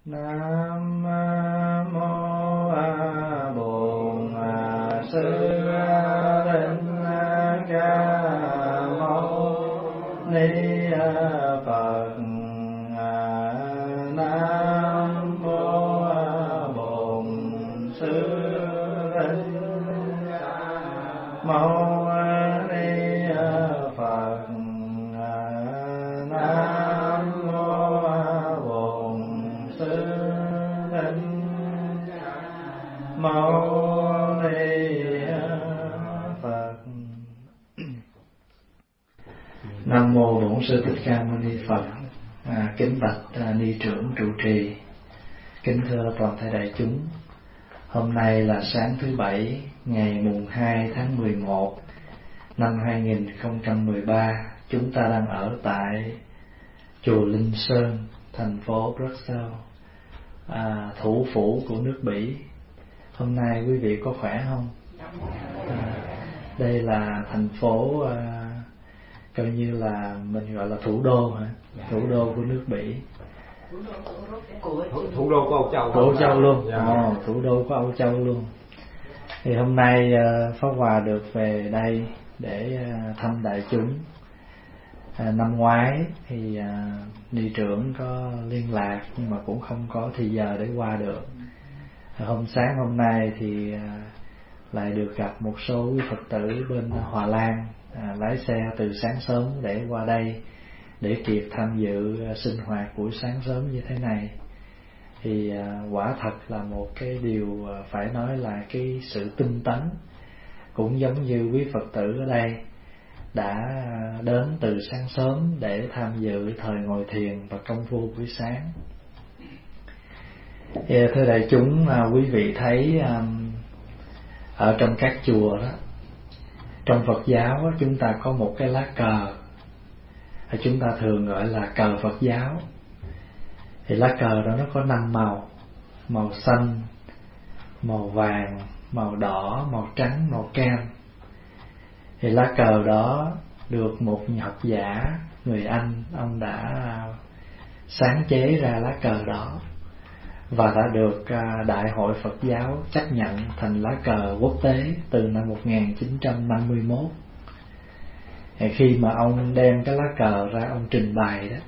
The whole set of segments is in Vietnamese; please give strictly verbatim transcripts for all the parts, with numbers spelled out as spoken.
Nam mô Bổn Sư Thích Ca Mâu Ni Phật. Nam mô Bổn Sư Thích Mâu Ni Phật. Nam mô Bổn Sư Thích Mâu Ni Phật. Nam mô Bổn Sư Thích Ca Mâu Ni Phật. À, kính bạch à, ni trưởng trụ trì, kính thưa toàn thể đại chúng. Hôm nay là sáng thứ bảy, ngày mùng hai tháng mười một năm hai nghìn không trăm mười ba. Chúng ta đang ở tại chùa Linh Sơn, thành phố Bruxelles, à, thủ phủ của nước Bỉ. Hôm nay quý vị có khỏe không? À, đây là thành phố à, coi như là mình gọi là thủ đô hả? Thủ đô của nước Bỉ. Thủ, thủ đô của Âu Châu. Của Âu Châu luôn. Dạ. Ồ, thủ đô của Âu Châu luôn. Thì hôm nay uh, Pháp Hòa được về đây để uh, thăm đại chúng. À, năm ngoái thì uh, ni trưởng có liên lạc nhưng mà cũng không có thì giờ để qua được. À, hôm sáng hôm nay thì uh, lại được gặp một số quý Phật tử bên Hòa Lan, à, lái xe từ sáng sớm để qua đây để kịp tham dự sinh hoạt buổi sáng sớm như thế này. Thì à, quả thật là một cái điều phải nói là cái sự tinh tấn, cũng giống như quý Phật tử ở đây đã đến từ sáng sớm để tham dự thời ngồi thiền và công phu buổi sáng. Thì, thưa đại chúng, à, quý vị thấy à, ở trong các chùa đó, trong Phật giáo đó, chúng ta có một cái lá cờ, chúng ta thường gọi là cờ Phật giáo. Thì lá cờ đó nó có năm màu: màu xanh, màu vàng, màu đỏ, màu trắng, màu cam. Thì lá cờ đó được một học giả người Anh, ông đã sáng chế ra lá cờ đó và đã được Đại hội Phật giáo chấp nhận thành lá cờ quốc tế từ năm một nghìn chín trăm năm mươi mốt. Thì khi mà ông đem cái lá cờ ra ông trình bày đó,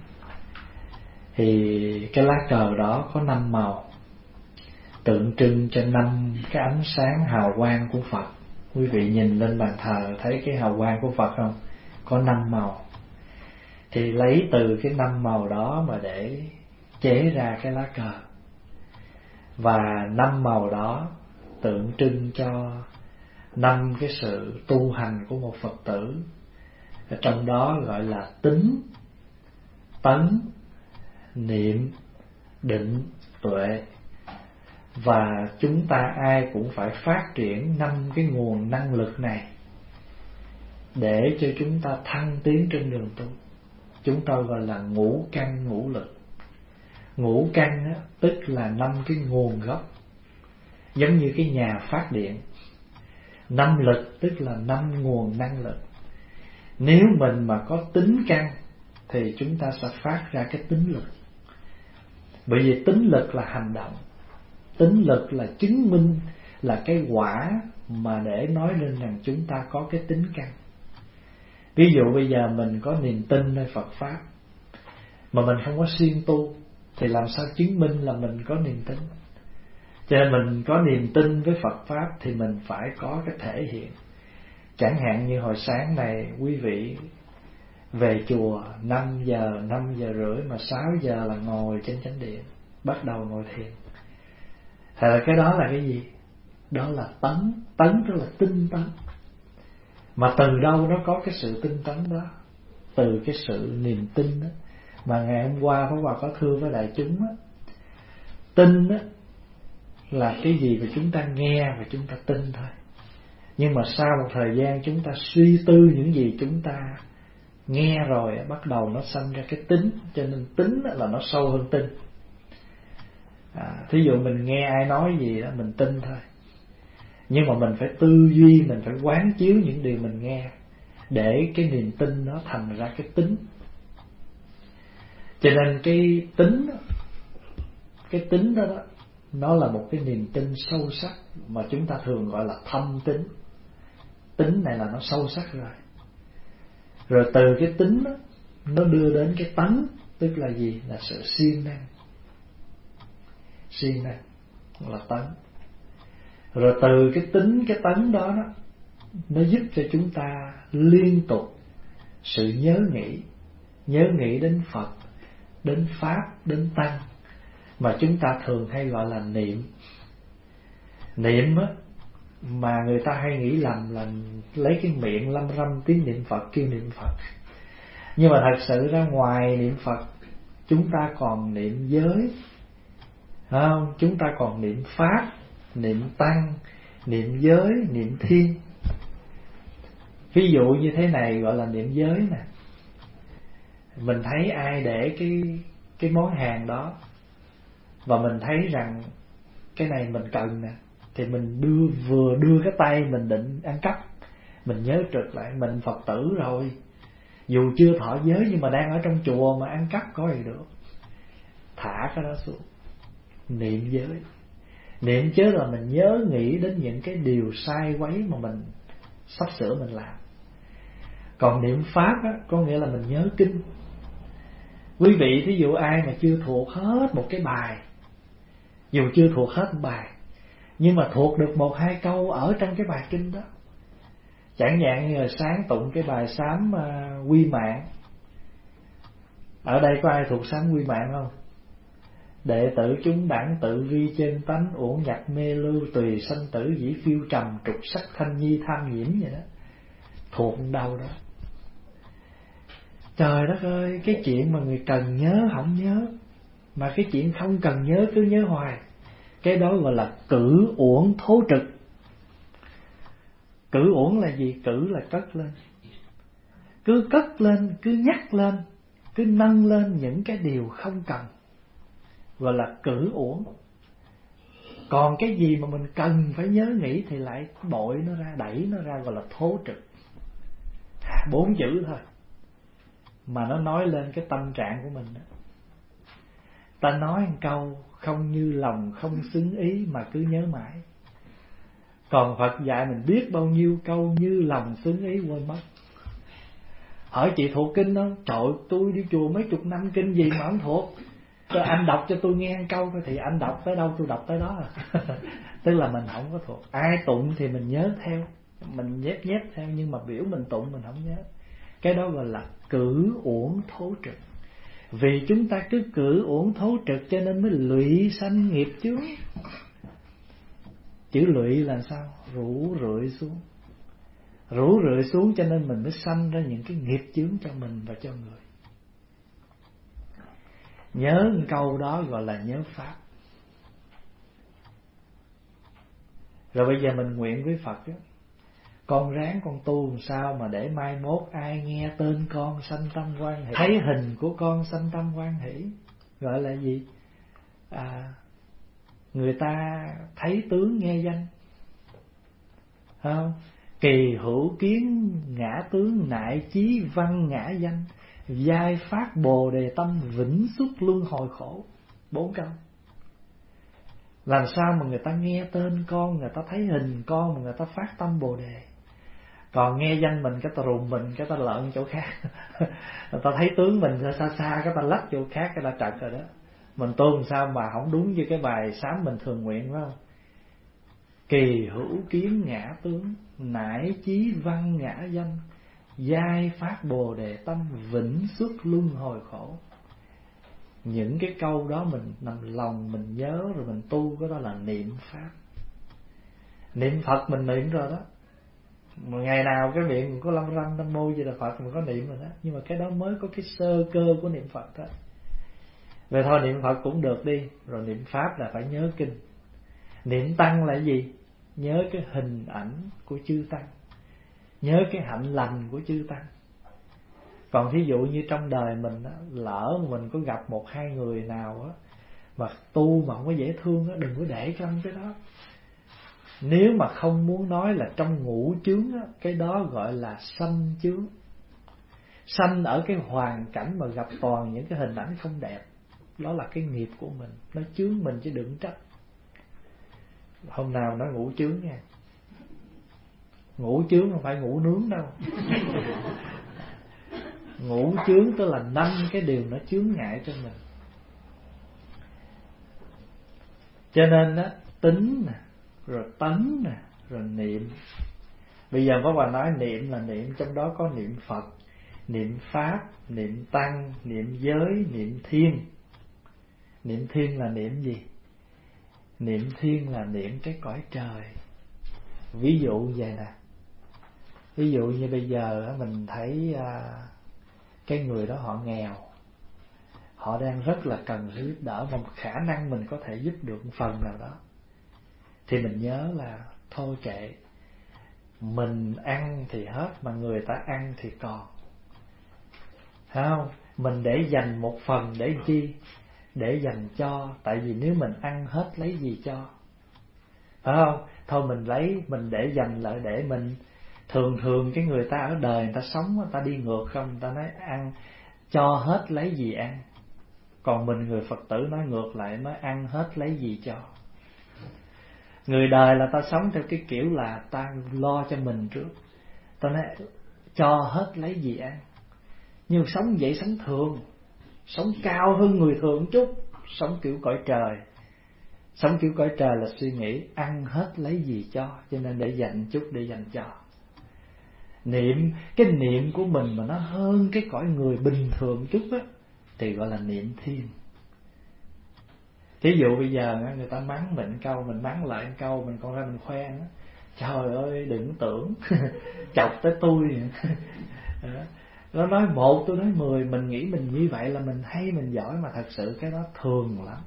thì cái lá cờ đó có năm màu, tượng trưng cho năm cái ánh sáng hào quang của Phật. Quý vị nhìn lên bàn thờ thấy cái hào quang của Phật không? Có năm màu. Thì lấy từ cái năm màu đó mà để chế ra cái lá cờ. Và năm màu đó tượng trưng cho năm cái sự tu hành của một Phật tử. Ở trong đó gọi là tín, tấn, niệm, định, tuệ. Và chúng ta ai cũng phải phát triển năm cái nguồn năng lực này để cho chúng ta thăng tiến trên đường tu. Chúng ta gọi là ngũ căn ngũ lực. Ngũ căn á, tức là năm cái nguồn gốc, giống như cái nhà phát điện. Năm lực tức là năm nguồn năng lực. Nếu mình mà có tính căn thì chúng ta sẽ phát ra cái tính lực. Bởi vì tính lực là hành động, tính lực là chứng minh, là cái quả mà để nói lên rằng chúng ta có cái tính căn. Ví dụ bây giờ mình có niềm tin nơi Phật Pháp mà mình không có siêng tu thì làm sao chứng minh là mình có niềm tin? Cho nên mình có niềm tin với Phật Pháp thì mình phải có cái thể hiện. Chẳng hạn như hồi sáng này quý vị về chùa năm giờ, năm giờ rưỡi mà sáu giờ là ngồi trên chánh điện, bắt đầu ngồi thiền. Thật là cái đó là cái gì? Đó là tấn, tấn tức là tinh tấn. Mà từ đâu nó có cái sự tinh tấn đó? Từ cái sự niềm tin đó. Mà ngày hôm qua Pháp Hòa có thưa với đại chúng đó, tin đó là cái gì mà chúng ta nghe và chúng ta tin thôi. Nhưng mà sau một thời gian chúng ta suy tư những gì chúng ta nghe rồi, bắt đầu nó sanh ra cái tính. Cho nên tính là nó sâu hơn tin. à, Thí dụ mình nghe ai nói gì đó mình tin thôi, nhưng mà mình phải tư duy, mình phải quán chiếu những điều mình nghe để cái niềm tin nó thành ra cái tính. Cho nên cái tính cái tính đó đó, nó là một cái niềm tin sâu sắc mà chúng ta thường gọi là thâm tính. Tính này là nó sâu sắc rồi. Rồi từ cái tính đó, nó đưa đến cái tánh, tức là gì? Là sự siêng năng. Siêng năng là tánh. Rồi từ cái tính, cái tánh đó, đó nó giúp cho chúng ta liên tục sự nhớ nghĩ, nhớ nghĩ đến Phật, đến Pháp, đến Tăng, mà chúng ta thường hay gọi là niệm. Niệm á, mà người ta hay nghĩ lầm là lấy cái miệng lâm râm tiếng niệm Phật kêu niệm Phật. Nhưng mà thật sự ra ngoài niệm Phật, chúng ta còn niệm giới, không? Chúng ta còn niệm Pháp, niệm Tăng, niệm giới, niệm thiên. Ví dụ như thế này gọi là niệm giới nè. Mình thấy ai để cái cái món hàng đó và mình thấy rằng cái này mình cần nè, thì mình đưa vừa đưa cái tay mình định ăn cắp, mình nhớ trực lại mình Phật tử rồi, dù chưa thọ giới nhưng mà đang ở trong chùa mà ăn cắp có gì được, thả cái đó xuống, niệm giới. Niệm giới là mình nhớ nghĩ đến những cái điều sai quấy mà mình sắp sửa mình làm. Còn niệm Pháp á, có nghĩa là mình nhớ kinh. Quý vị thí dụ ai mà chưa thuộc hết một cái bài, dù chưa thuộc hết bài, nhưng mà thuộc được một hai câu ở trong cái bài kinh đó, chẳng hạn như là sáng tụng cái bài sám uh, Quy Mạng. Ở đây có ai thuộc sám Quy Mạng không? Đệ tử chúng đẳng tự vi trên tánh, uổng nhặt mê lưu tùy sanh tử, dĩ phiêu trầm trục sắc thanh nhi tham nhiễm vậy đó. Thuộc đâu đó. Trời đất ơi, cái chuyện mà người cần nhớ không nhớ, mà cái chuyện không cần nhớ cứ nhớ hoài. Cái đó gọi là cử uổng thố trực. Cử uổng là gì? Cử là cất lên. Cứ cất lên, cứ nhắc lên, cứ nâng lên những cái điều không cần, gọi là cử uổng. Còn cái gì mà mình cần phải nhớ nghĩ thì lại bội nó ra, đẩy nó ra, gọi là thố trực. Bốn chữ thôi mà nó nói lên cái tâm trạng của mình đó. Ta nói một câu không như lòng, không xứng ý mà cứ nhớ mãi. Còn Phật dạy mình biết bao nhiêu câu như lòng xứng ý quên mất. Hỏi chị thuộc kinh không? Trời, tôi đi chùa mấy chục năm kinh gì mà không thuộc. Cho anh đọc cho tôi nghe một câu thì anh đọc tới đâu tôi đọc tới đó à. Tức là mình không có thuộc. Ai tụng thì mình nhớ theo, mình nhép nhép theo, nhưng mà biểu mình tụng mình không nhớ. Cái đó gọi là cử uổng thố trực. Vì chúng ta cứ cử uổng thố trực cho nên mới lụy sanh nghiệp chướng. Chữ lụy là sao? Rủ rượi xuống. Rủ rượi xuống cho nên mình mới sanh ra những cái nghiệp chướng cho mình và cho người. Nhớ một câu đó gọi là nhớ Pháp. Rồi bây giờ mình nguyện với Phật đó, con ráng con tu làm sao mà để mai mốt ai nghe tên con sanh tâm hoan hỷ, thấy hình của con sanh tâm hoan hỷ. Gọi là gì? À, người ta thấy tướng nghe danh, không? Kỳ hữu kiến ngã tướng, nại chí văn ngã danh, giai phát bồ đề tâm, vĩnh xuất luân hồi khổ. Bốn câu. Làm sao mà người ta nghe tên con, người ta thấy hình con mà người ta phát tâm bồ đề. Còn nghe danh mình cái ta rùng mình, cái ta lợn chỗ khác. Người ta thấy tướng mình xa xa, cái ta lách chỗ khác, cái ta trật rồi đó. Mình tu làm sao mà không đúng như cái bài sám mình thường nguyện, phải không? Kỳ hữu kiến ngã tướng, nải chí văn ngã danh, giai phát bồ đề tâm, vĩnh xuất luân hồi khổ. Những cái câu đó mình nằm lòng mình nhớ rồi mình tu, cái đó là niệm Pháp. Niệm Phật mình niệm rồi đó, mà ngày nào cái miệng mình có lâm râm Nam Mô Di Đà Phật mình có niệm rồi đó. Nhưng mà cái đó mới có cái sơ cơ của niệm Phật đó. Vậy thôi niệm Phật cũng được đi. Rồi niệm Pháp là phải nhớ kinh. Niệm Tăng là gì? Nhớ cái hình ảnh của chư Tăng, nhớ cái hạnh lành của chư Tăng. Còn thí dụ như trong đời mình đó, lỡ mà mình có gặp một hai người nào đó, mà tu mà không có dễ thương đó, đừng có để trong cái đó. Nếu mà không muốn nói là trong ngũ chướng đó, cái đó gọi là sanh chướng. Sanh ở cái hoàn cảnh mà gặp toàn những cái hình ảnh không đẹp. đó là cái nghiệp của mình, nó chướng mình chứ đừng trách. Hôm nào nó ngủ chướng nha, ngủ chướng không phải ngủ nướng đâu. Ngủ chướng tức là năm cái điều nó chướng ngại cho mình. Cho nên á, tính nè, rồi tánh nè, rồi niệm. Bây giờ có bà nói niệm là niệm, trong đó có niệm Phật, niệm Pháp, niệm Tăng, niệm giới, niệm Thiên. Niệm Thiên là niệm gì? Niệm Thiên là niệm cái cõi trời. Ví dụ vậy nè, ví dụ như bây giờ mình thấy cái người đó họ nghèo, họ đang rất là cần sự giúp đỡ, mà khả năng mình có thể giúp được một phần nào đó, thì mình nhớ là thôi kệ, mình ăn thì hết mà người ta ăn thì còn, phải không? Mình để dành một phần để chi? Để dành cho. Tại vì nếu mình ăn hết lấy gì cho, phải không? Thôi mình lấy, mình để dành lại để mình. Thường thường cái người ta ở đời, người ta sống, người ta đi ngược không? Người ta nói ăn cho hết lấy gì ăn. Còn mình người Phật tử nói ngược lại, nói ăn hết lấy gì cho. Người đời là ta sống theo cái kiểu là ta lo cho mình trước, ta nói cho hết lấy gì ăn. Nhưng sống vậy sống thường, sống cao hơn người thường chút, sống kiểu cõi trời. Sống kiểu cõi trời là suy nghĩ ăn hết lấy gì cho, cho nên để dành chút để dành cho. Niệm, cái niệm của mình mà nó hơn cái cõi người bình thường chút á, thì gọi là niệm Thiên. Thí dụ bây giờ người ta mắng mình câu, mình mắng lại câu, mình còn ra mình khoe nữa. Trời ơi đừng tưởng chọc tới tôi. Nó nói một tôi nói mười, mình nghĩ mình như vậy là mình hay, mình giỏi, mà thật sự cái đó thường lắm.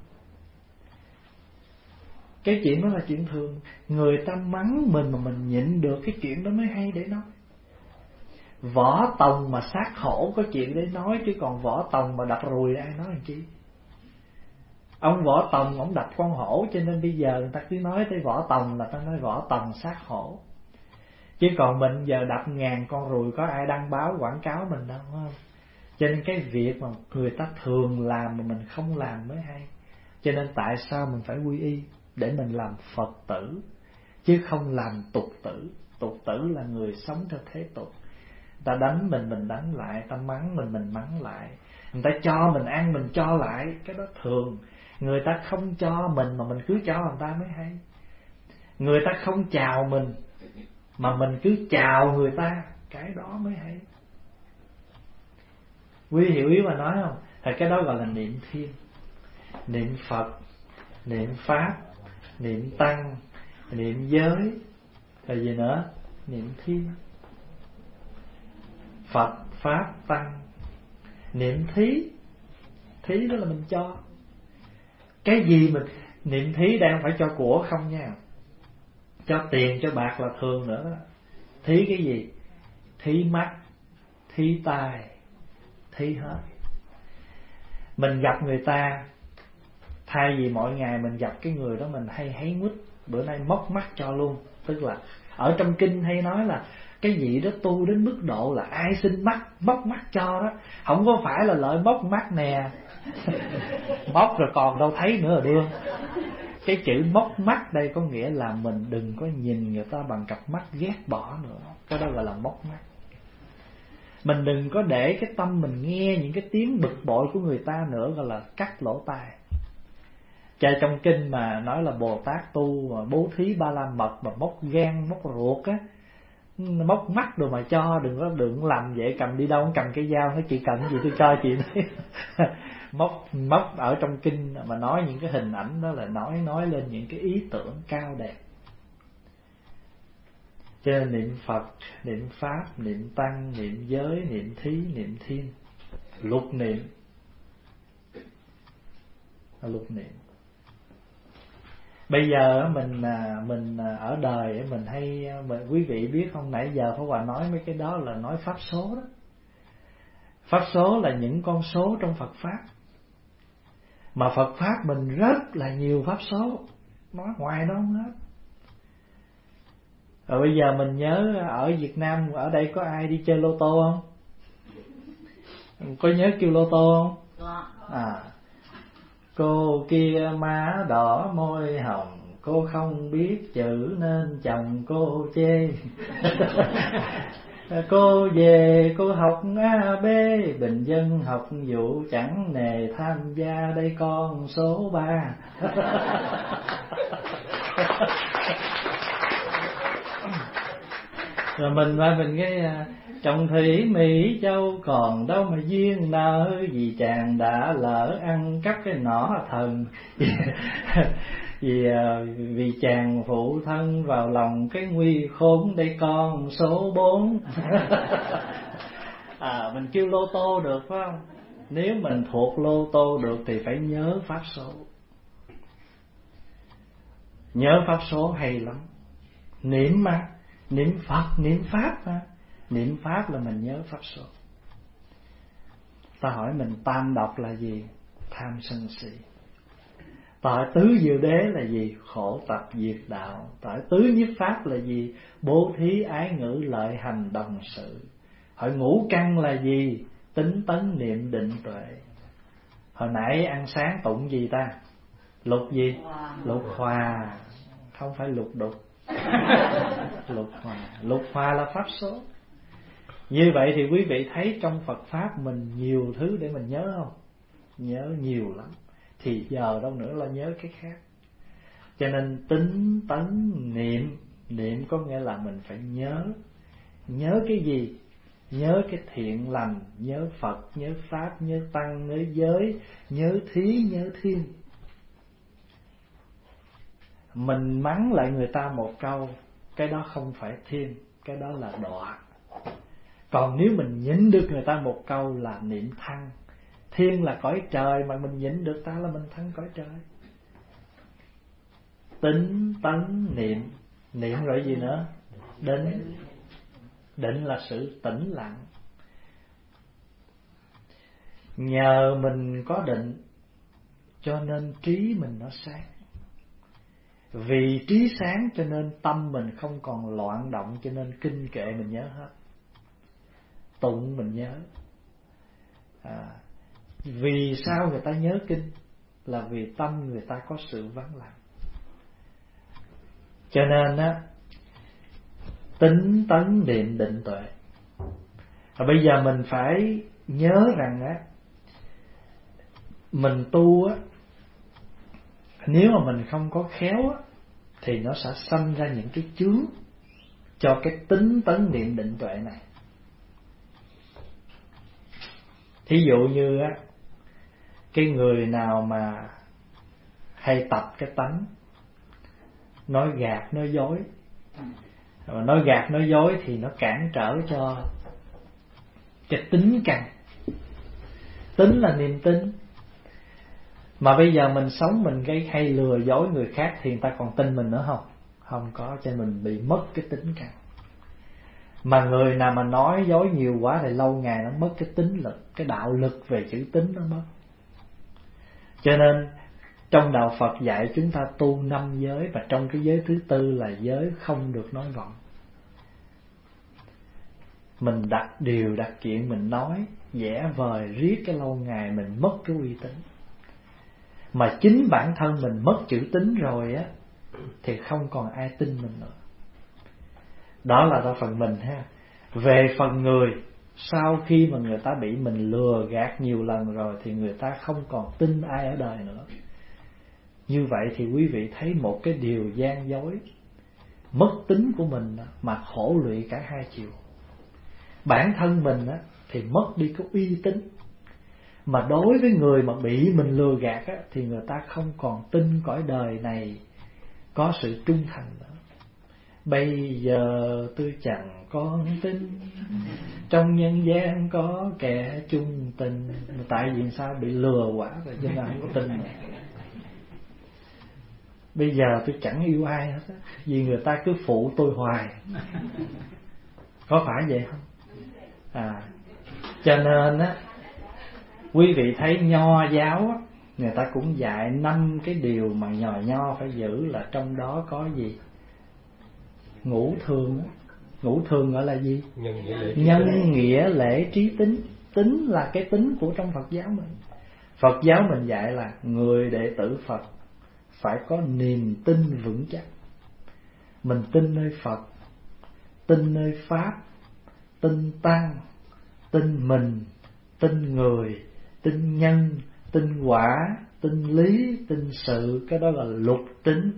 Cái chuyện đó là chuyện thường. Người ta mắng mình mà mình nhịn được, cái chuyện đó mới hay để nói. Võ Tòng mà sát hổ có chuyện để nói, chứ còn Võ Tòng mà đập ruồi ai nói làm chi. Ông Võ Tòng ông đập con hổ, cho nên bây giờ người ta cứ nói tới Võ Tòng là ta nói Võ Tòng sát hổ. Chứ còn mình giờ đập ngàn con ruồi có ai đăng báo quảng cáo mình đâu, không? Cho nên cái việc mà người ta thường làm mà mình không làm mới hay. Cho nên tại sao mình phải quy y? Để mình làm Phật tử, chứ không làm tục tử. Tục tử là người sống theo thế tục. Người ta đánh mình, mình đánh lại. Người ta mắng mình, mình mắng lại. Người ta cho mình ăn, mình cho lại. Cái đó thường. Người ta không cho mình mà mình cứ cho người ta mới hay. Người ta không chào mình mà mình cứ chào người ta, cái đó mới hay. Quý hiểu ý mà nói không? Thì cái đó gọi là niệm Thiên. Niệm Phật, niệm Pháp, niệm Tăng, niệm giới, rồi gì nữa? Niệm Thiên. Phật, Pháp, Tăng. Niệm Thí. Thí đó là mình cho. Cái gì mình niệm thí đang phải cho của không nha. Cho tiền, cho bạc là thường nữa đó. Thí cái gì? Thí mắt, thí tai, thí hết. Mình gặp người ta, thay vì mỗi ngày mình gặp cái người đó mình hay háy mít, bữa nay móc mắt cho luôn. Tức là ở trong kinh hay nói là cái gì đó tu đến mức độ là ai xin mắt móc mắt cho đó. Không có phải là lợi móc mắt nè. Móc rồi còn đâu thấy nữa rồi đưa. Cái chữ móc mắt đây có nghĩa là mình đừng có nhìn người ta bằng cặp mắt ghét bỏ nữa. Cái đó gọi là móc mắt. Mình đừng có để cái tâm mình nghe những cái tiếng bực bội của người ta nữa, gọi là cắt lỗ tai. Cho trong kinh mà nói là Bồ Tát tu mà bố thí ba la mật mà móc gan, móc ruột á, móc mắt rồi mà cho, đừng có đừng làm vậy, cầm đi đâu cũng cầm cái dao, nói chị cầm gì tôi cho chị đấy. móc móc ở trong kinh mà nói những cái hình ảnh đó là nói nói lên những cái ý tưởng cao đẹp. Cho nên niệm Phật, niệm Pháp, niệm Tăng, niệm giới, niệm thí, niệm thiên, lục niệm, lục niệm. Bây giờ mình mình ở đời mình hay mình, quý vị biết không, nãy giờ Pháp Hòa nói mấy cái đó là nói pháp số đó. Pháp số là những con số trong Phật Pháp. Mà Phật Pháp mình rất là nhiều pháp số, nói ngoài đó không hết. Rồi bây giờ mình nhớ ở Việt Nam, ở đây có ai đi chơi lô tô không? Có nhớ kêu lô tô không? À, Cô kia má đỏ môi hồng, cô không biết chữ nên chồng cô chê. Cô về cô học A B, bình dân học vụ chẳng nề tham gia đây con số ba. Rồi mình qua mình cái Trọng thủy Mỹ Châu còn đâu mà duyên nợ, vì chàng đã lỡ ăn cắp cái nỏ thần. Vì vì chàng phụ thân vào lòng cái nguy khốn đây con số bốn. À, mình kêu lô tô được phải không? Nếu mình thuộc lô tô được thì phải nhớ pháp số. Nhớ pháp số hay lắm. Niệm mà, niệm Phật, niệm Pháp mà. Niệm Pháp là mình nhớ pháp số. Ta hỏi mình tam độc là gì? Tham sân si. Tại tứ diệu đế là gì? Khổ tập diệt đạo. Tại tứ nhiếp pháp là gì? Bố thí ái ngữ lợi hành đồng sự. Hỏi ngũ căn là gì? Tính tấn niệm định tuệ. Hồi nãy ăn sáng tụng gì ta? Lục gì? Lục hòa. Không phải lục đục. Lục hòa. Lục hòa là pháp số. Như vậy thì quý vị thấy trong Phật Pháp mình nhiều thứ để mình nhớ không? Nhớ nhiều lắm. Thì giờ đâu nữa là nhớ cái khác. Cho nên tính tấn niệm. Niệm có nghĩa là mình phải nhớ. Nhớ cái gì? Nhớ cái thiện lành. Nhớ Phật, nhớ Pháp, nhớ Tăng, nhớ giới, nhớ thí, nhớ thiên. Mình mắng lại người ta một câu, cái đó không phải thiên, cái đó là đọa. Còn nếu mình nhịn được người ta một câu là niệm thăng. Thiên là cõi trời, mà mình nhịn được ta là mình thăng cõi trời. Tính tấn niệm. Niệm rồi gì nữa? Định. Định là sự tĩnh lặng. Nhờ mình có định cho nên trí mình nó sáng. Vì trí sáng cho nên tâm mình không còn loạn động, cho nên kinh kệ mình nhớ hết, tụng mình nhớ. À, vì sao người ta nhớ kinh? Là vì tâm người ta có sự vắng lặng. Cho nên á, tính tấn niệm định tuệ. Và bây giờ mình phải nhớ rằng á, mình tu á, nếu mà mình không có khéo á, thì nó sẽ sanh ra những cái chướng cho cái tính tấn niệm định tuệ này. Thí dụ như á, cái người nào mà hay tập cái tánh nói gạt nói dối, mà nói gạt nói dối thì nó cản trở cho cái tính căn. Tính là niềm tin. Mà bây giờ mình sống mình gây hay lừa dối người khác thì người ta còn tin mình nữa không? Không có, cho mình bị mất cái tính căn. Mà người nào mà nói dối nhiều quá thì lâu ngày nó mất cái tính lực, cái đạo lực về chữ tính nó mất. Cho nên trong đạo Phật dạy chúng ta tu năm giới, và trong cái giới thứ tư là giới không được nói vọng. Mình đặt điều đặt chuyện mình nói vẽ vời riết cái lâu ngày mình mất cái uy tín. Mà chính bản thân mình mất chữ tín rồi á thì không còn ai tin mình nữa. Đó là do phần mình ha. Về phần người, sau khi mà người ta bị mình lừa gạt nhiều lần rồi thì người ta không còn tin ai ở đời nữa. Như vậy thì quý vị thấy một cái điều gian dối, mất tính của mình mà khổ lụy cả hai chiều. Bản thân mình á thì mất đi cái uy tín, mà đối với người mà bị mình lừa gạt á thì người ta không còn tin cõi đời này có sự trung thành nữa. Bây giờ tôi chẳng còn tin trong nhân gian có kẻ chung tình. Tại vì sao? Bị lừa quá rồi cho nên không có tin nữa. Bây giờ tôi chẳng yêu ai hết á, vì người ta cứ phụ tôi hoài. Có phải vậy không? À, cho nên á, quý vị thấy nho giáo á, người ta cũng dạy năm cái điều mà nhò nho phải giữ, là trong đó có gì? Ngũ thường. Ngũ thường gọi là gì? Nhân nghĩa lễ, Nhân nghĩa, lễ trí tính. Tính là cái tính của trong Phật giáo mình. Phật giáo mình dạy là người đệ tử Phật phải có niềm tin vững chắc. Mình tin nơi Phật, tin nơi Pháp, tin Tăng, tin mình, tin người, tin nhân, tin quả, tin lý, tin sự. Cái đó là lục tín.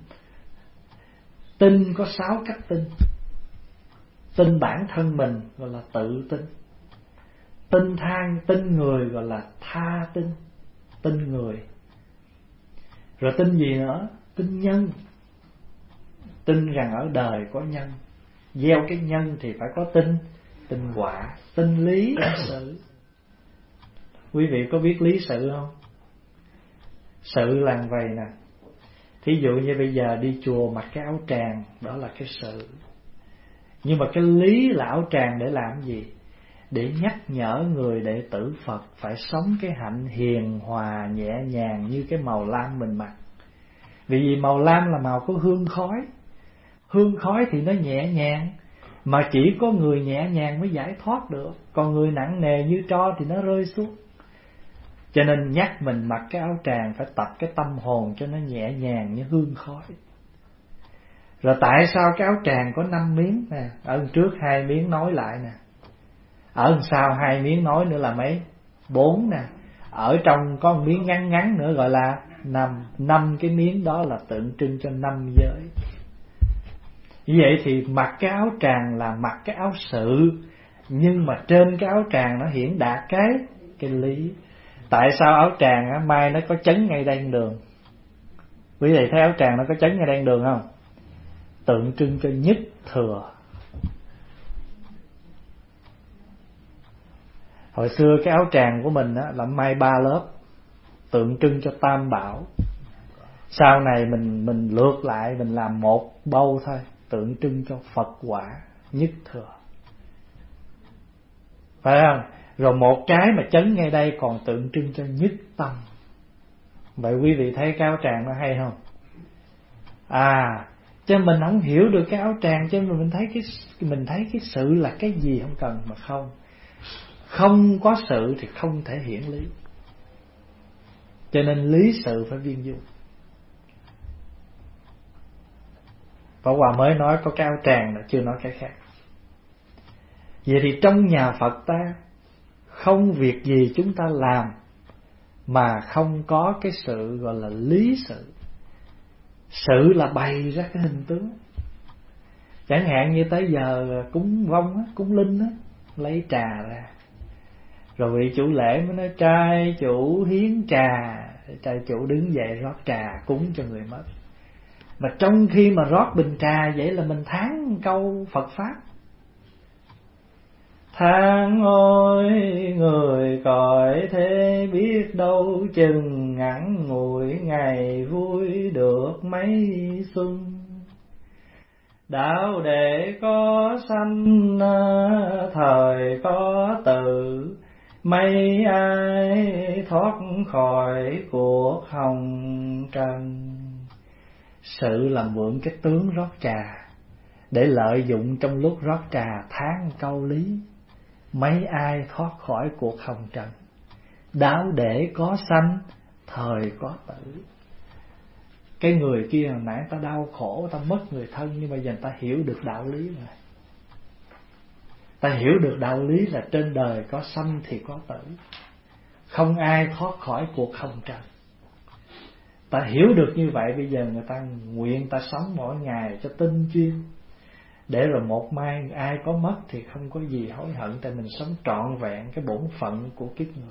Tin có sáu cách tin. Tin bản thân mình gọi là tự tin. Tin than tin người gọi là tha tin, tin người. Rồi tin gì nữa? Tin nhân. Tin rằng ở đời có nhân. Gieo cái nhân thì phải có tin. Tin quả, tin lý sự. Quý vị có biết lý sự không? Sự là vậy nè. Thí dụ như bây giờ đi chùa mặc cái áo tràng, đó là cái sự. Nhưng mà cái lý là áo tràng để làm gì? Để nhắc nhở người đệ tử Phật phải sống cái hạnh hiền hòa nhẹ nhàng như cái màu lam mình mặc. Vì vì màu lam là màu có hương khói. Hương khói thì nó nhẹ nhàng, mà chỉ có người nhẹ nhàng mới giải thoát được. Còn người nặng nề như tro thì nó rơi xuống. Cho nên nhắc mình mặc cái áo tràng phải tập cái tâm hồn cho nó nhẹ nhàng như hương khói. Rồi tại sao cái áo tràng có năm miếng nè? Ở trước hai miếng nối lại nè. Ở sau hai miếng nối nữa là mấy? Bốn nè. Ở trong có một miếng ngắn ngắn nữa gọi là năm. Năm cái miếng đó là tượng trưng cho năm giới. Như vậy thì mặc cái áo tràng là mặc cái áo sự, nhưng mà trên cái áo tràng nó hiển đạt cái cái lý. Tại sao áo tràng á, mai nó có chấn ngay đây đường? Quý vị thấy áo tràng nó có chấn ngay đây đường không? Tượng trưng cho nhất thừa. Hồi xưa cái áo tràng của mình á, là may ba lớp, tượng trưng cho tam bảo. Sau này mình mình lược lại, mình làm một bâu thôi, tượng trưng cho Phật quả nhất thừa. Phải không? Rồi một cái mà chấn ngay đây còn tượng trưng cho nhất tâm. Vậy quý vị thấy cái áo tràng nó hay không? À, cho mình không hiểu được cái áo tràng, cho mình thấy cái mình thấy cái sự là cái gì không cần, mà không. Không có sự thì không thể hiển lý. Cho nên lý sự phải viên dung. Pháp Hòa mới nói có cái áo tràng là chưa nói cái khác. Vậy thì trong nhà Phật ta, không việc gì chúng ta làm mà không có cái sự gọi là lý sự. Sự là bày ra cái hình tướng. Chẳng hạn như tới giờ cúng vong á, cúng linh á, lấy trà ra. Rồi vị chủ lễ mới nói trai chủ hiến trà. Trai chủ đứng dậy rót trà cúng cho người mất. Mà trong khi mà rót bình trà vậy là mình thán câu Phật Pháp. Than ôi người cõi thế biết đâu chừng ngắn ngủi ngày vui được mấy xuân. Đạo đệ có sanh thời có tử, mấy ai thoát khỏi cuộc hồng trần. Sự là mượn cái tướng rót trà để lợi dụng trong lúc rót trà tán câu lý. Mấy ai thoát khỏi cuộc hồng trần. Đạo đệ có sanh thời có tử. Cái người kia hồi nãy ta đau khổ, ta mất người thân, nhưng mà giờ ta hiểu được đạo lý rồi. Ta hiểu được đạo lý là trên đời có sanh thì có tử, không ai thoát khỏi cuộc hồng trần. Ta hiểu được như vậy, bây giờ người ta nguyện ta sống mỗi ngày cho tinh chuyên, để rồi một mai ai có mất thì không có gì hối hận, tại mình sống trọn vẹn cái bổn phận của kiếp người.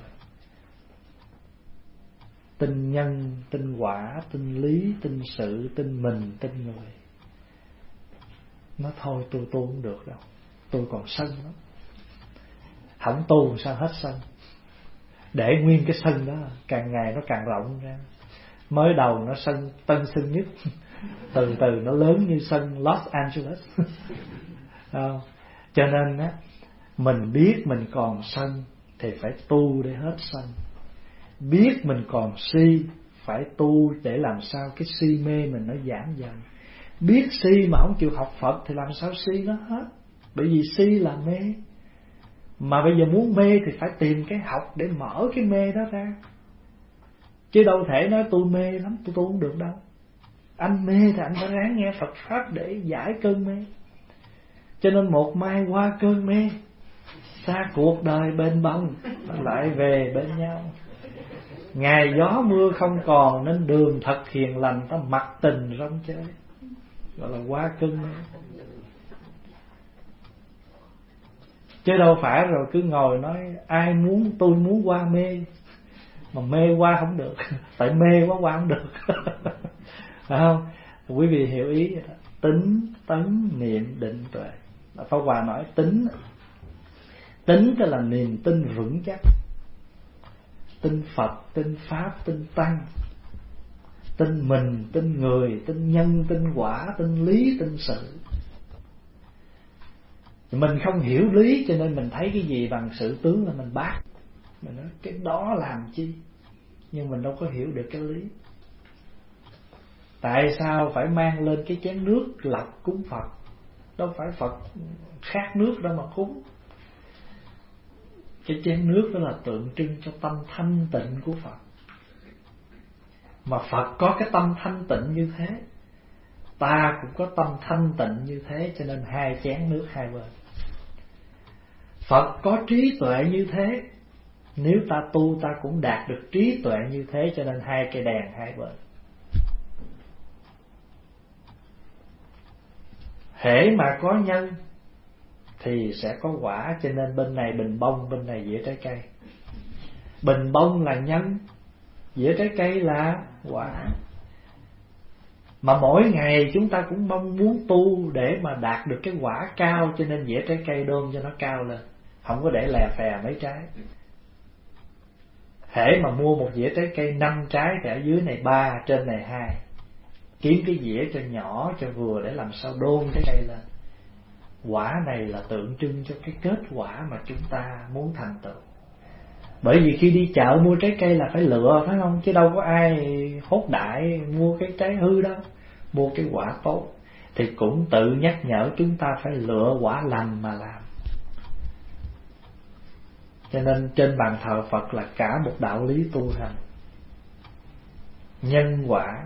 Tin nhân, tin quả, tin lý, tin sự, tin mình, tin người. Nó thôi tôi tu không được đâu, tôi còn sân lắm. Không tu sao hết sân. Để nguyên cái sân đó càng ngày nó càng rộng ra. Mới đầu nó sân tân sân nhất, từ từ nó lớn như sân Los Angeles. Không? Cho nên á, mình biết mình còn sân thì phải tu để hết sân. Biết mình còn si phải tu để làm sao cái si mê mình nó giảm dần. Biết si mà không chịu học Phật thì làm sao si nó hết. Bởi vì si là mê. Mà bây giờ muốn mê thì phải tìm cái học để mở cái mê đó ra. Chứ đâu thể nói tôi mê lắm, tôi tu không được đâu. Anh mê thì anh phải ráng nghe Phật Pháp để giải cơn mê. Cho nên một mai qua cơn mê, xa cuộc đời bên bông, lại về bên nhau. Ngày gió mưa không còn, nên đường thật hiền lành, ta mặc tình rong chơi, gọi là qua cơn mê. Chứ đâu phải rồi cứ ngồi nói ai muốn tôi muốn qua mê, mà mê qua không được. Tại mê quá qua không được. Phải không? Quý vị hiểu ý vậy đó. Tính, tấn, niệm, định, tuệ. Pháp Hòa nói tính, tính tức là niềm tin vững chắc, tin Phật, tin Pháp, tin Tăng, tin mình, tin người, tin nhân, tin quả, tin lý, tin sự. Mình không hiểu lý cho nên mình thấy cái gì bằng sự tướng là mình bác. Mình nói cái đó làm chi, nhưng mình đâu có hiểu được cái lý. Tại sao phải mang lên cái chén nước lọc cúng Phật? Đâu phải Phật khát nước đâu mà cúng. Cái chén nước đó là tượng trưng cho tâm thanh tịnh của Phật. Mà Phật có cái tâm thanh tịnh như thế, ta cũng có tâm thanh tịnh như thế, cho nên hai chén nước hai bên. Phật có trí tuệ như thế, nếu ta tu ta cũng đạt được trí tuệ như thế, cho nên hai cây đèn hai bên. Hễ mà có nhân thì sẽ có quả, cho nên bên này bình bông, bên này dĩa trái cây. Bình bông là nhân, dĩa trái cây là quả. Mà mỗi ngày chúng ta cũng mong muốn tu để mà đạt được cái quả cao, cho nên dĩa trái cây đôn cho nó cao lên, không có để lè phè mấy trái. Hễ mà mua một dĩa trái cây năm trái thì ở dưới này ba, trên này hai. Kiếm cái dĩa cho nhỏ, cho vừa để làm sao đôn trái cây lên. Quả này là tượng trưng cho cái kết quả mà chúng ta muốn thành tựu. Bởi vì khi đi chợ mua trái cây là phải lựa, phải không? Chứ đâu có ai hốt đại mua cái trái hư đâu. Mua cái quả tốt. Thì cũng tự nhắc nhở chúng ta phải lựa quả lành mà làm. Cho nên trên bàn thờ Phật là cả một đạo lý tu hành. Nhân quả.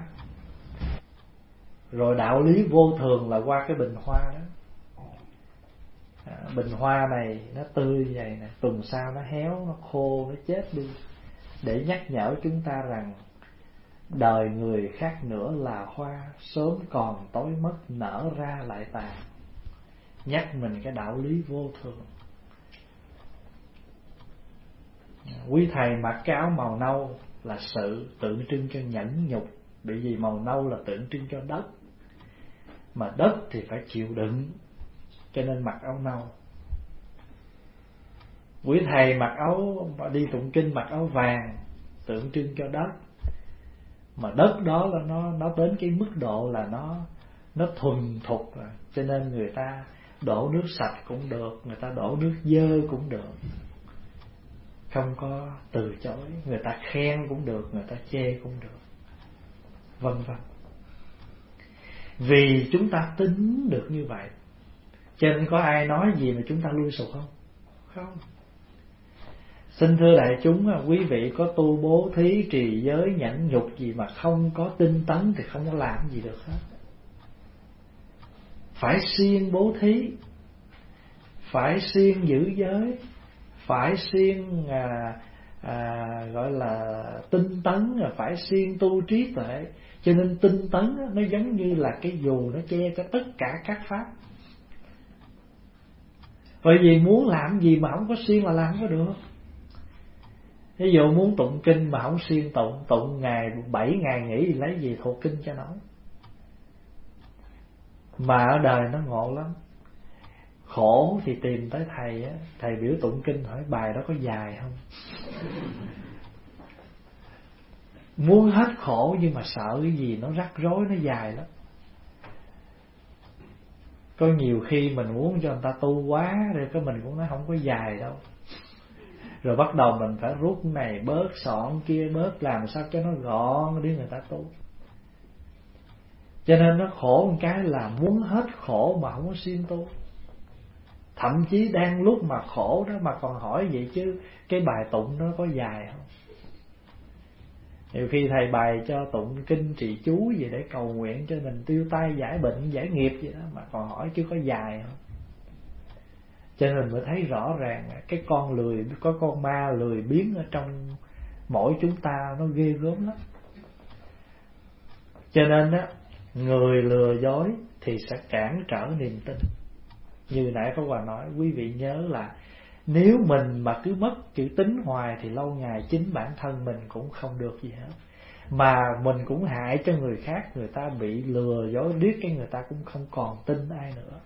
Rồi đạo lý vô thường là qua cái bình hoa đó. À, bình hoa này nó tươi vậy nè, tuần sau nó héo, nó khô, nó chết đi, để nhắc nhở chúng ta rằng đời người khác nữa là hoa, sớm còn tối mất, nở ra lại tàn. Nhắc mình cái đạo lý vô thường. Quý thầy mặc cái áo màu nâu là sự tượng trưng cho nhẫn nhục, bởi vì màu nâu là tượng trưng cho đất, mà đất thì phải chịu đựng, cho nên mặc áo nâu. Quý thầy mặc áo đi tụng kinh mặc áo vàng, tượng trưng cho đất, mà đất đó là nó nó đến cái mức độ là nó nó thuần thục rồi, cho nên người ta đổ nước sạch cũng được, người ta đổ nước dơ cũng được, không có từ chối. Người ta khen cũng được, người ta chê cũng được, vân vân. Vì chúng ta tính được như vậy, cho nên có ai nói gì mà chúng ta lui sụp không? Không. Xin thưa đại chúng, quý vị có tu bố thí, trì giới, nhẫn nhục gì mà không có tinh tấn thì không có làm gì được hết. Phải siêng bố thí, phải siêng giữ giới, phải siêng à, à, gọi là tinh tấn, phải siêng tu trí tuệ. Cho nên tinh tấn nó giống như là cái dù nó che cho tất cả các pháp. Bởi vì muốn làm gì mà không có siêng là làm không có được. Ví dụ muốn tụng kinh mà không siêng tụng, tụng ngày bảy ngày nghỉ thì lấy gì thuộc kinh cho nổi. Mà ở đời nó ngộ lắm. Khổ thì tìm tới thầy á, thầy biểu tụng kinh hỏi bài đó có dài không. Muốn hết khổ nhưng mà sợ cái gì nó rắc rối, nó dài lắm. Có nhiều khi mình muốn cho người ta tu quá, rồi cái mình cũng nói không có dài đâu. Rồi bắt đầu mình phải rút này bớt, soạn kia bớt, làm sao cho nó gọn để người ta tu. Cho nên nó khổ một cái là muốn hết khổ mà không có siêng tu. Thậm chí đang lúc mà khổ đó mà còn hỏi vậy chứ cái bài tụng nó có dài không. Nhiều khi thầy bày cho tụng kinh trì chú gì để cầu nguyện cho mình tiêu tai giải bệnh giải nghiệp gì đó, mà còn hỏi chứ có dài không. Cho nên mình mới thấy rõ ràng cái con lười, có con ma lười biếng ở trong mỗi chúng ta nó ghê gớm lắm. Cho nên á, người lừa dối thì sẽ cản trở niềm tin. Như nãy Pháp Hòa nói, quý vị nhớ là nếu mình mà cứ mất chữ tín hoài thì lâu ngày chính bản thân mình cũng không được gì hết, mà mình cũng hại cho người khác. Người ta bị lừa dối riết cái người ta cũng không còn tin ai nữa.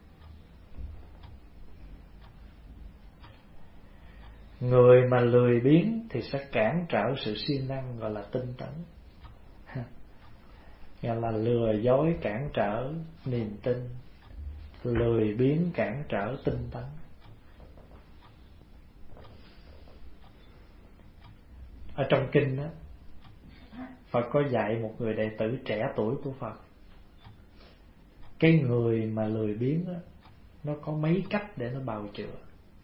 Người mà lười biếng thì sẽ cản trở sự siêng năng, gọi là tinh tấn. Gọi là lừa dối cản trở niềm tin, lười biếng cản trở tinh tấn. Ở trong kinh đó, Phật có dạy một người đệ tử trẻ tuổi của Phật, cái người mà lười biếng đó, nó có mấy cách để nó bào chữa.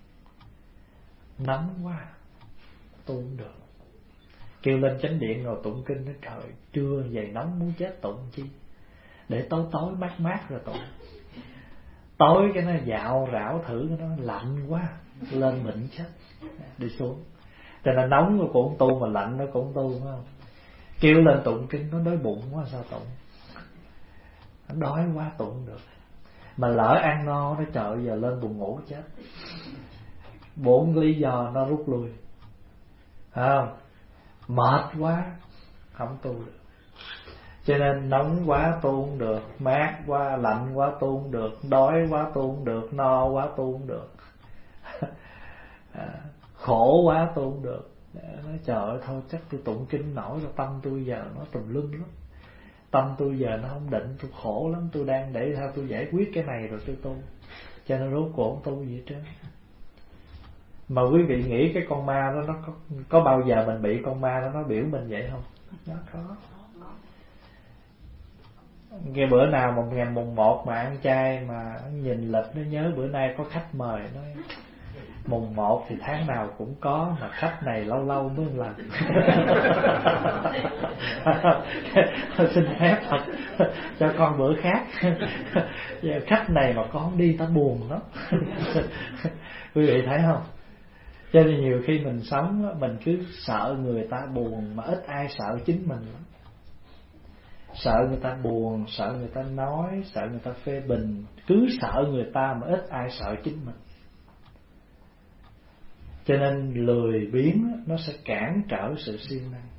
Nóng quá tu không được, kêu lên chánh điện ngồi tụng kinh, nó trời trưa vậy nóng muốn chết, tụng chi, để tối tối mát mát rồi tụng. Tối cái nó dạo rảo thử, nó lạnh quá lên bệnh chết, đi xuống. Cho nên nóng nó cũng tu, mà lạnh nó cũng tu, phải không? Kêu lên tụng kinh, nó đói bụng quá sao tụng, nó đói quá tụng được. Mà lỡ ăn no nó trời giờ lên buồn ngủ chết. Bốn lý do nó rút lui, phải không? Mệt quá không tu được. Cho nên nóng quá tu không được, mát quá, lạnh quá tu không được, đói quá tu không được, no quá tu không được, à, khổ quá tu không được. Nói trời ơi thôi chắc tôi tụng kinh nổi rồi, tâm tôi giờ nó tùm lum lắm, tâm tôi giờ nó không định, tôi khổ lắm, tôi đang để sao tôi giải quyết cái này rồi tôi tu. Cho nên rốt cuộc không tu gì hết trơn. Mà quý vị nghĩ cái con ma đó nó có, có bao giờ mình bị con ma đó nó biểu mình vậy không? Nó có. Cái bữa nào một ngày mùng một mà ăn chay mà nhìn lịch nó nhớ bữa nay có khách mời, nói mùng một thì tháng nào cũng có, mà khách này lâu lâu mới một lần. Xin phép Phật cho con bữa khác, khách này mà con không đi ta buồn lắm. Quý vị thấy không? Cho nên nhiều khi mình sống mình cứ sợ người ta buồn, mà ít ai sợ chính mình lắm. Sợ người ta buồn, sợ người ta nói, sợ người ta phê bình, cứ sợ người ta mà ít ai sợ chính mình. Cho nên lười biếng nó sẽ cản trở sự siêng năng.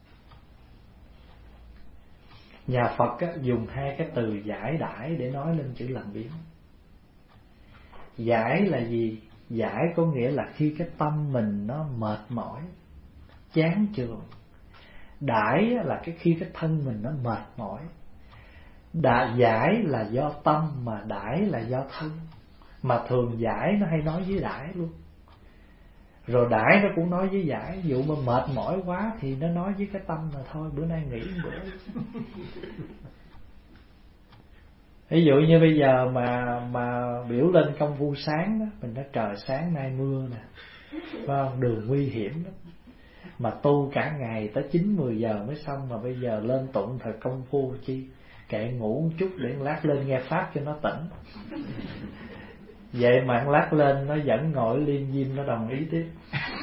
Nhà Phật á, dùng hai cái từ giải đãi để nói lên chữ làm biếng. Giải là gì? Giải có nghĩa là khi cái tâm mình nó mệt mỏi, chán chường. Đãi là cái khi cái thân mình nó mệt mỏi. Đã giải là do tâm, mà đãi là do thân. Mà thường giải nó hay nói với đãi luôn. Rồi đãi nó cũng nói với giải. Dụ mà mệt mỏi quá thì nó nói với cái tâm là thôi bữa nay nghỉ một bữa. Ví dụ như bây giờ mà mà biểu lên công phu sáng đó, mình nói trời sáng nay mưa nè, phải không? Đường nguy hiểm lắm. Mà tu cả ngày tới chín mười giờ mới xong, mà bây giờ lên tụng thời công phu chi, kệ ngủ một chút để lát lên nghe pháp cho nó tỉnh. Vậy mà lát lên nó vẫn ngồi liên diêm, nó đồng ý tiếp.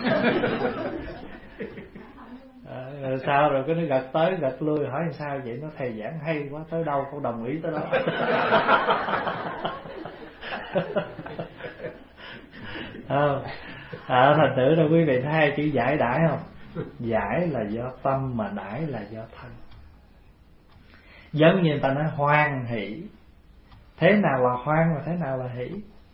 À, rồi sao rồi cái nó gật tới gật lui, hỏi sao vậy? Nó thầy giảng hay quá, tới đâu con đồng ý tới đó. À, à, thành thử là quý vị thấy hai chữ giải đãi không? Giải là do tâm, mà đãi là do thân. Giống như người ta nói hoan hỷ. Thế nào là hoan và thế nào là hỷ?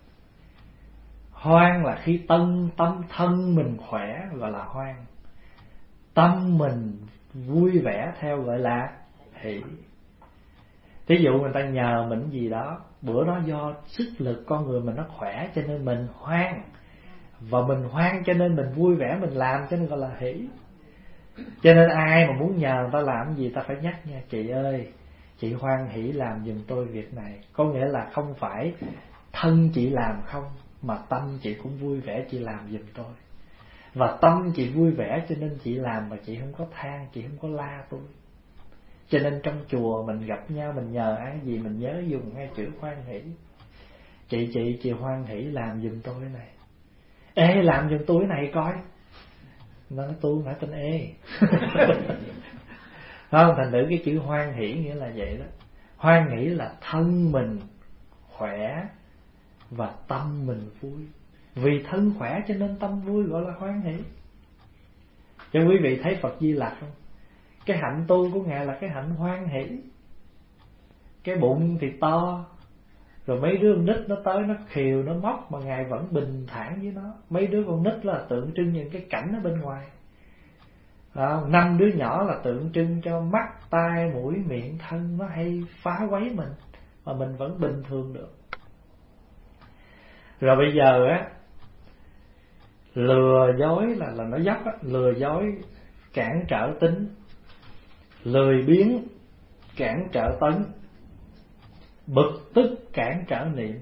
Hoan là khi tâm tâm thân mình khỏe gọi là hoan. Tâm mình vui vẻ theo gọi là hỷ. Ví dụ người ta nhờ mình gì đó, bữa đó do sức lực con người mình nó khỏe cho nên mình hoan. Và mình hoan cho nên mình vui vẻ mình làm, cho nên gọi là hỷ. Cho nên ai mà muốn nhờ người ta làm gì ta phải nhắc nha, chị ơi, chị hoan hỷ làm giùm tôi việc này. Có nghĩa là không phải thân chị làm không, mà tâm chị cũng vui vẻ chị làm giùm tôi. Và tâm chị vui vẻ cho nên chị làm mà chị không có than, chị không có la tôi. Cho nên trong chùa mình gặp nhau, mình nhờ ai gì mình nhớ dùng ngay chữ hoan hỷ. Chị chị chị hoan hỷ làm giùm tôi cái này. Ê làm giùm tôi cái này coi. Nó nói tôi không phải tên ê. Không, thành thử cái chữ hoan hỷ nghĩa là vậy đó. Hoan hỷ là thân mình khỏe và tâm mình vui. Vì thân khỏe cho nên tâm vui, gọi là hoan hỷ. Cho quý vị thấy Phật Di Lặc không? Cái hạnh tu của Ngài là cái hạnh hoan hỷ. Cái bụng thì to, rồi mấy đứa con nít nó tới nó khều nó móc mà Ngài vẫn bình thản với nó. Mấy đứa con nít là tượng trưng những cái cảnh ở bên ngoài. À, năm đứa nhỏ là tượng trưng cho mắt, tai, mũi, miệng, thân nó hay phá quấy mình, mà mình vẫn bình thường được. Rồi bây giờ á, lừa dối là là nó dốc á, lừa dối cản trở tính, lười biếng cản trở tấn, bực tức cản trở niệm.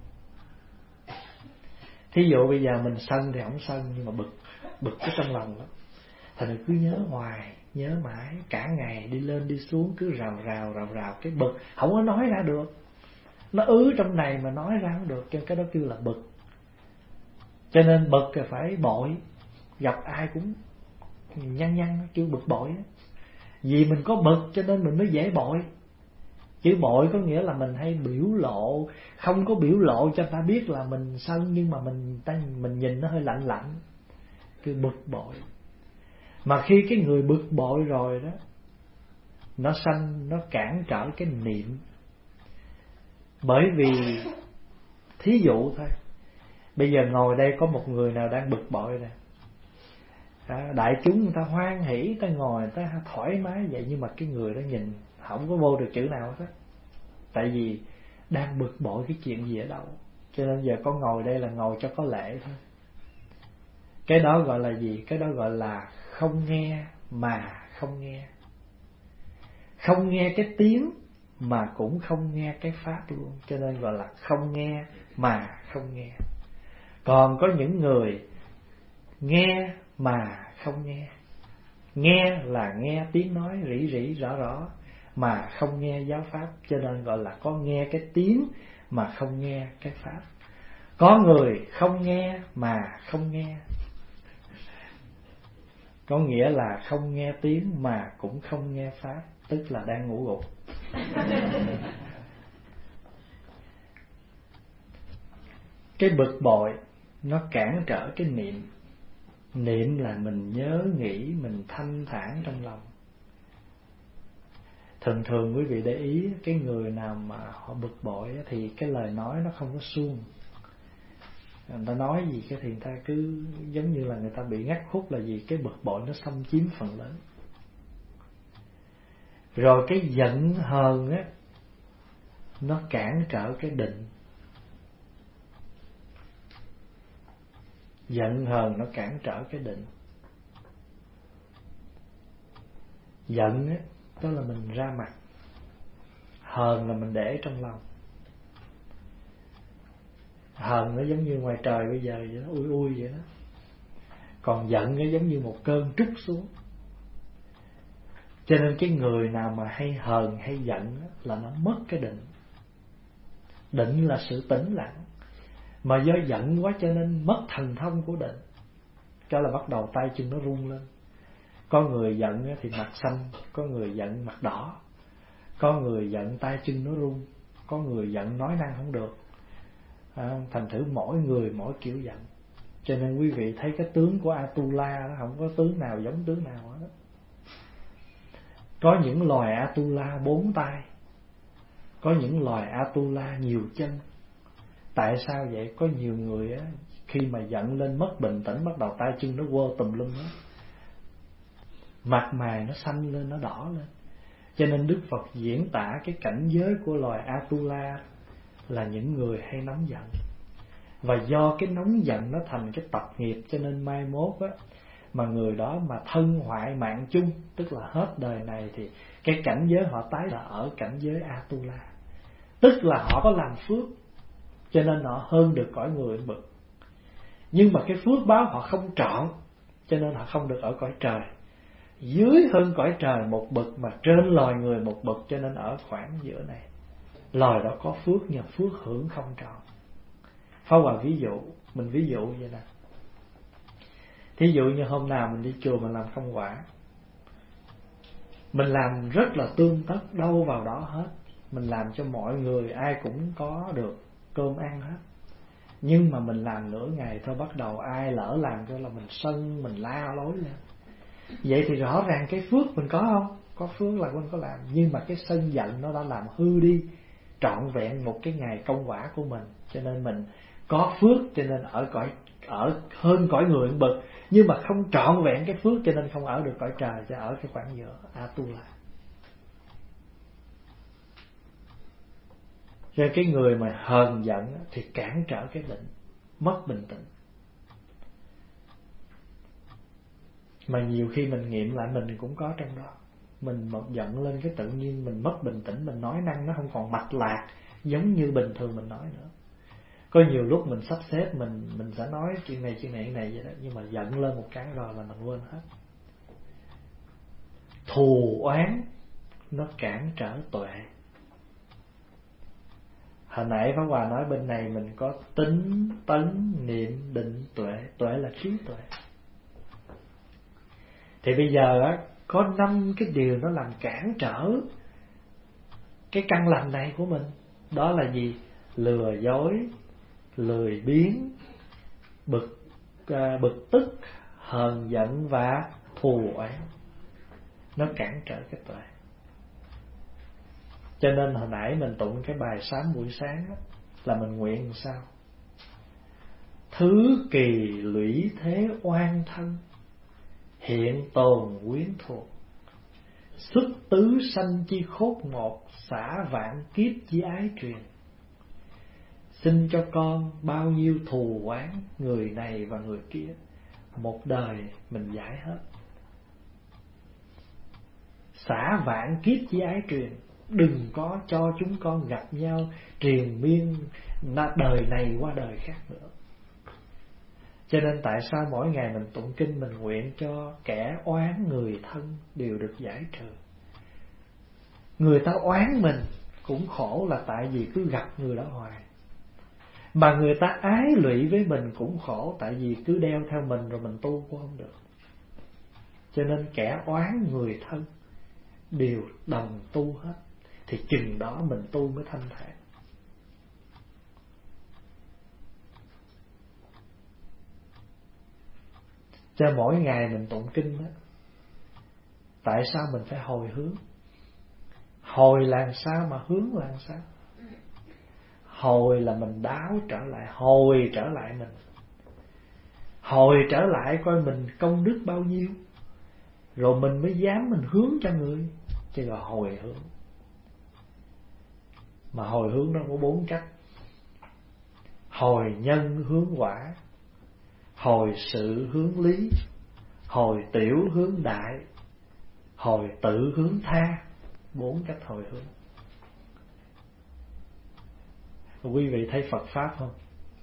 Thí dụ bây giờ mình sân thì không sân, nhưng mà bực bực cái trong lòng đó, thành cứ nhớ hoài, nhớ mãi, cả ngày đi lên đi xuống cứ rào rào rào rào cái bực, không có nói ra được, nó ứ trong này mà nói ra không được, cho cái đó kêu là bực. Cho nên bực thì phải bội, gặp ai cũng nhăn nhăn kêu bực bội á. Vì mình có bực cho nên mình mới dễ bội. Chữ bội có nghĩa là mình hay biểu lộ, không có biểu lộ cho ta biết là mình sân, nhưng mà mình ta, mình nhìn nó hơi lạnh lạnh, kêu bực bội. Mà khi cái người bực bội rồi đó, nó sanh, nó cản trở cái niệm. Bởi vì thí dụ thôi, bây giờ ngồi đây có một người nào đang bực bội nè, đại chúng người ta hoan hỷ, người ta ngồi, người ta thoải mái vậy, nhưng mà cái người đó nhìn không có vô được chữ nào hết. Tại vì đang bực bội cái chuyện gì ở đâu. Cho nên giờ có ngồi đây là ngồi cho có lễ thôi. Cái đó gọi là gì? Cái đó gọi là không nghe mà không nghe. Không nghe cái tiếng mà cũng không nghe cái pháp luôn. Cho nên gọi là không nghe mà không nghe. Còn có những người nghe mà không nghe. Nghe là nghe tiếng nói rỉ rỉ rõ rõ, mà không nghe giáo pháp. Cho nên gọi là có nghe cái tiếng mà không nghe cái pháp. Có người không nghe mà không nghe, có nghĩa là không nghe tiếng mà cũng không nghe pháp, tức là đang ngủ gục. Cái bực bội nó cản trở cái niệm. Niệm là mình nhớ nghĩ, mình thanh thản trong lòng. Thường thường quý vị để ý, cái người nào mà họ bực bội thì cái lời nói nó không có suông. Người ta nói gì cái thì người ta cứ giống như là người ta bị ngắt khúc, là gì cái bực bội nó xâm chiếm phần lớn. Rồi cái giận hờn á, nó cản trở cái định. Giận hờn nó cản trở cái định. Giận á, đó là mình ra mặt. Hờn là mình để trong lòng. Hờn nó giống như ngoài trời bây giờ vậy đó, ui ui vậy đó. Còn giận nó giống như một cơn trút xuống. Cho nên cái người nào mà hay hờn hay giận là nó mất cái định. Định là sự tĩnh lặng. Mà do giận quá cho nên mất thần thông của định. Cho là bắt đầu tay chân nó run lên. Có người giận thì mặt xanh, có người giận mặt đỏ, có người giận tay chân nó run, có người giận nói năng không được. À, thành thử mỗi người mỗi kiểu giận. Cho nên quý vị thấy cái tướng của Atula đó, không có tướng nào giống tướng nào hết. Có những loài Atula bốn tay, có những loài Atula nhiều chân. Tại sao vậy? Có nhiều người á, khi mà giận lên mất bình tĩnh, bắt đầu tay chân nó quơ tùm lum hết, mặt mày nó xanh lên, nó đỏ lên. Cho nên Đức Phật diễn tả cái cảnh giới của loài Atula là những người hay nóng giận. Và do cái nóng giận nó thành cái tập nghiệp, cho nên mai mốt á, mà người đó mà thân hoại mạng chung, tức là hết đời này, thì cái cảnh giới họ tái là ở cảnh giới Atula. Tức là họ có làm phước, cho nên họ hơn được cõi người bực. Nhưng mà cái phước báo họ không trọn, cho nên họ không được ở cõi trời. Dưới hơn cõi trời một bậc mà trên loài người một bậc, cho nên ở khoảng giữa này. Loài đó có phước nhưng phước hưởng không trọn. Pháp Hòa ví dụ, mình ví dụ vậy nè. Thí dụ như hôm nào mình đi chùa mình làm công quả, mình làm rất là tương tất, đâu vào đó hết. Mình làm cho mọi người ai cũng có được cơm ăn hết. Nhưng mà mình làm nửa ngày thôi, bắt đầu ai lỡ làm cho là mình sân, mình la lối lên. Vậy thì rõ ràng cái phước mình có không? Có phước là mình có làm. Nhưng mà cái sân giận nó đã làm hư đi trọn vẹn một cái ngày công quả của mình. Cho nên mình có phước cho nên ở cõi ở hơn cõi người một bậc, nhưng mà không trọn vẹn cái phước cho nên không ở được cõi trời, cho ở cái khoảng giữa Atula. Cho cái người mà hờn giận thì cản trở cái định, mất bình tĩnh. Mà nhiều khi mình nghiệm lại mình cũng có trong đó. Mình một giận lên cái tự nhiên mình mất bình tĩnh, mình nói năng nó không còn mạch lạc giống như bình thường mình nói nữa. Có nhiều lúc mình sắp xếp mình mình sẽ nói chuyện này chuyện này chuyện này vậy đó, nhưng mà giận lên một cái rồi là mình quên hết. Thù oán nó cản trở tuệ. Hồi nãy Pháp Hòa nói bên này mình có tính, tấn, niệm, định, tuệ. Tuệ là trí tuệ. Thì bây giờ á, có năm cái điều nó làm cản trở cái căn lành này của mình. Đó là gì? Lừa dối, lười biếng, bực, à, bực tức, hờn giận và thù oán. Nó cản trở cái tuệ. Cho nên hồi nãy mình tụng cái bài sám buổi sáng đó, là mình nguyện làm sao? Thứ kỳ lũy thế oan thân, hiện tồn quyến thuộc, xuất tứ sanh chi khốt một, xả vạn kiếp chi ái truyền. Xin cho con bao nhiêu thù oán người này và người kia, một đời mình giải hết. Xả vạn kiếp chi ái truyền, đừng có cho chúng con gặp nhau triền miên đời này qua đời khác nữa. Cho nên tại sao mỗi ngày mình tụng kinh mình nguyện cho kẻ oán người thân đều được giải trừ. Người ta oán mình cũng khổ là tại vì cứ gặp người đó hoài. Mà người ta ái lụy với mình cũng khổ tại vì cứ đeo theo mình rồi mình tu cũng không được. Cho nên kẻ oán người thân đều đồng tu hết, thì chừng đó mình tu mới thanh thản. Cho mỗi ngày mình tụng kinh đó, tại sao mình phải hồi hướng? Hồi là làm sao mà hướng là làm sao? Hồi là mình đáo trở lại, hồi trở lại mình. Hồi trở lại coi mình công đức bao nhiêu, rồi mình mới dám mình hướng cho người, chứ là hồi hướng. Mà hồi hướng nó có bốn cách. Hồi nhân hướng quả, hồi sự hướng lý, hồi tiểu hướng đại, hồi tự hướng tha. Bốn cách hồi hướng. Quý vị thấy Phật Pháp không?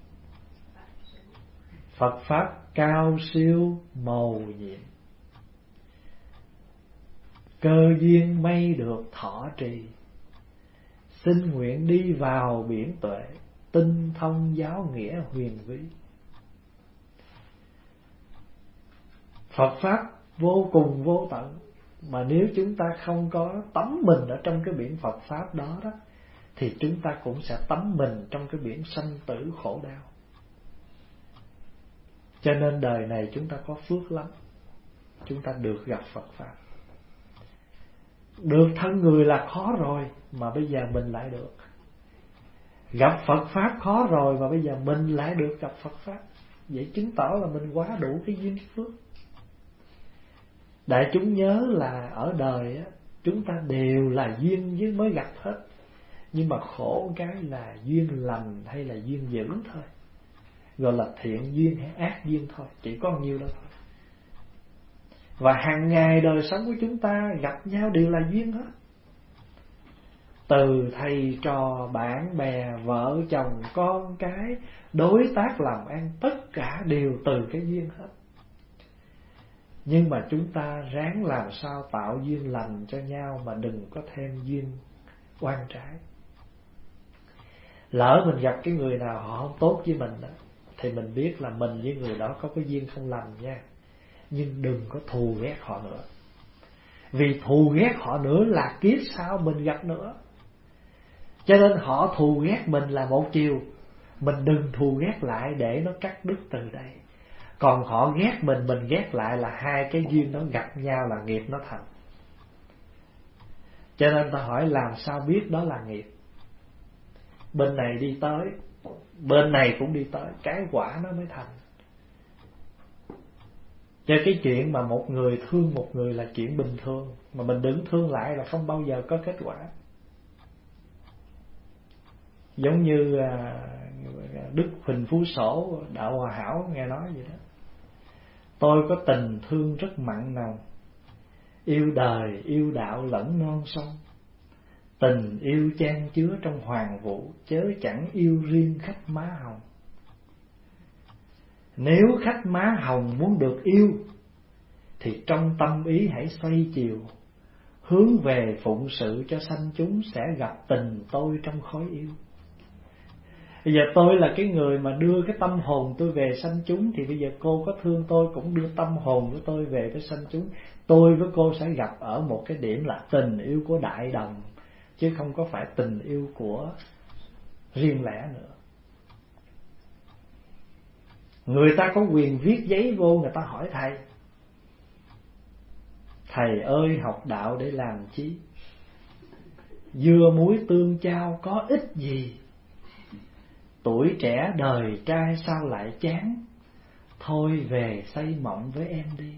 Phật Pháp cao siêu màu nhiệm, cơ duyên mây được thọ trì. Xin nguyện đi vào biển tuệ, tinh thông giáo nghĩa huyền bí. Phật Pháp vô cùng vô tận, mà nếu chúng ta không có tắm mình ở trong cái biển Phật Pháp đó đó, thì chúng ta cũng sẽ tắm mình trong cái biển sanh tử khổ đau. Cho nên đời này chúng ta có phước lắm, chúng ta được gặp Phật Pháp. Được thân người là khó rồi, mà bây giờ mình lại được. Gặp Phật Pháp khó rồi, mà bây giờ mình lại được gặp Phật Pháp. Vậy chứng tỏ là mình quá đủ cái duyên phước. Đại chúng nhớ là ở đời á, chúng ta đều là duyên với mới gặp hết. Nhưng mà khổ cái là duyên lành hay là duyên dữ thôi, gọi là thiện duyên hay ác duyên thôi, chỉ có nhiêu đó thôi. Và hàng ngày đời sống của chúng ta gặp nhau đều là duyên hết. Từ thầy trò, bạn bè, vợ chồng, con cái, đối tác làm ăn, tất cả đều từ cái duyên hết. Nhưng mà chúng ta ráng làm sao tạo duyên lành cho nhau, mà đừng có thêm duyên oan trái. Lỡ mình gặp cái người nào họ không tốt với mình đó, thì mình biết là mình với người đó có cái duyên không lành nha. Nhưng đừng có thù ghét họ nữa. Vì thù ghét họ nữa là kiếp sau mình gặp nữa. Cho nên họ thù ghét mình là một chiều, mình đừng thù ghét lại để nó cắt đứt từ đây. Còn họ ghét mình, mình ghét lại là hai cái duyên nó gặp nhau là nghiệp nó thành. Cho nên ta hỏi làm sao biết đó là nghiệp. Bên này đi tới, bên này cũng đi tới, cái quả nó mới thành. Cho cái chuyện mà một người thương một người là chuyện bình thường, mà mình đừng thương lại là không bao giờ có kết quả. Giống như Đức Huỳnh Phú Sổ, Đạo Hòa Hảo nghe nói vậy đó. Tôi có tình thương rất mặn nồng, yêu đời, yêu đạo lẫn non sông. Tình yêu chan chứa trong hoàng vũ, chớ chẳng yêu riêng khách má hồng. Nếu khách má hồng muốn được yêu, thì trong tâm ý hãy xoay chiều, hướng về phụng sự cho sanh chúng sẽ gặp tình tôi trong khói yêu. Bây giờ tôi là cái người mà đưa cái tâm hồn tôi về sanh chúng, thì bây giờ cô có thương tôi cũng đưa tâm hồn của tôi về với sanh chúng. Tôi với cô sẽ gặp ở một cái điểm là tình yêu của đại đồng, chứ không có phải tình yêu của riêng lẻ nữa. Người ta có quyền viết giấy vô, người ta hỏi thầy: thầy ơi, học đạo để làm chi? Dưa muối tương chao có ích gì? Tuổi trẻ đời trai sao lại chán? Thôi về xây mộng với em đi.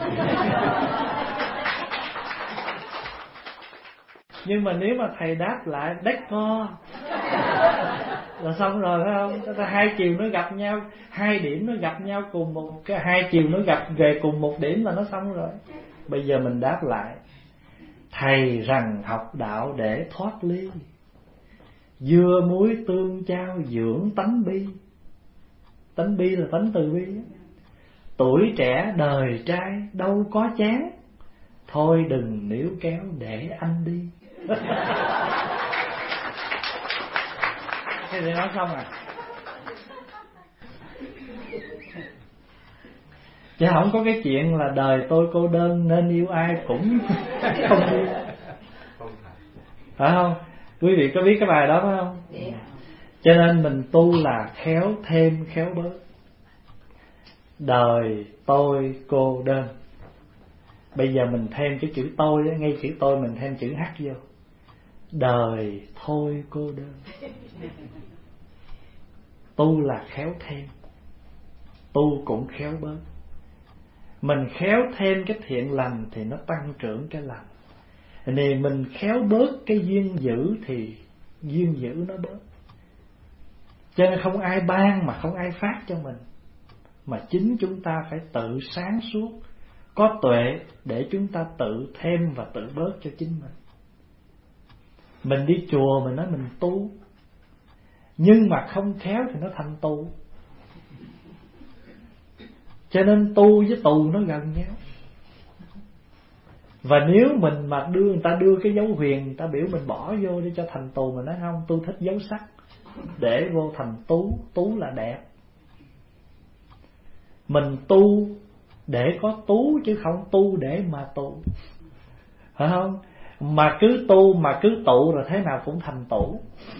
Nhưng mà nếu mà thầy đáp lại đếch co là xong rồi, phải không? Hai chiều nó gặp nhau, hai điểm nó gặp nhau cùng một cái, hai chiều nó gặp về cùng một điểm là nó xong rồi. Bây giờ mình đáp lại: thầy rằng học đạo để thoát ly, dưa muối tương chao dưỡng tánh bi. Tánh bi là tánh từ bi. Tuổi trẻ đời trai đâu có chán, thôi đừng níu kéo để anh đi. Thế thì nói xong à. Chứ không có cái chuyện là đời tôi cô đơn nên yêu ai cũng không yêu. Phải không? Quý vị có biết cái bài đó phải không? Cho nên mình tu là khéo thêm khéo bớt. Đời tôi cô đơn, bây giờ mình thêm cái chữ tôi, ngay chữ tôi mình thêm chữ H vô. Đời thôi cô đơn. Tu là khéo thêm, tu cũng khéo bớt. Mình khéo thêm cái thiện lành thì nó tăng trưởng cái lành. Thì mình khéo bớt cái duyên dữ thì duyên dữ nó bớt. Cho nên không ai ban mà không ai phát cho mình, mà chính chúng ta phải tự sáng suốt, có tuệ để chúng ta tự thêm và tự bớt cho chính mình. Mình đi chùa mình nói mình tu, nhưng mà không khéo thì nó thành tù. Cho nên tu với tù nó gần nhau. Và nếu mình mà đưa người ta đưa cái dấu huyền, người ta biểu mình bỏ vô để cho thành tù, mình nói không, tôi thích dấu sắc, để vô thành tú. Tú là đẹp. Mình tu để có tú chứ không tu để mà tụ, phải không? Mà cứ tu mà cứ tụ rồi thế nào cũng thành tủ.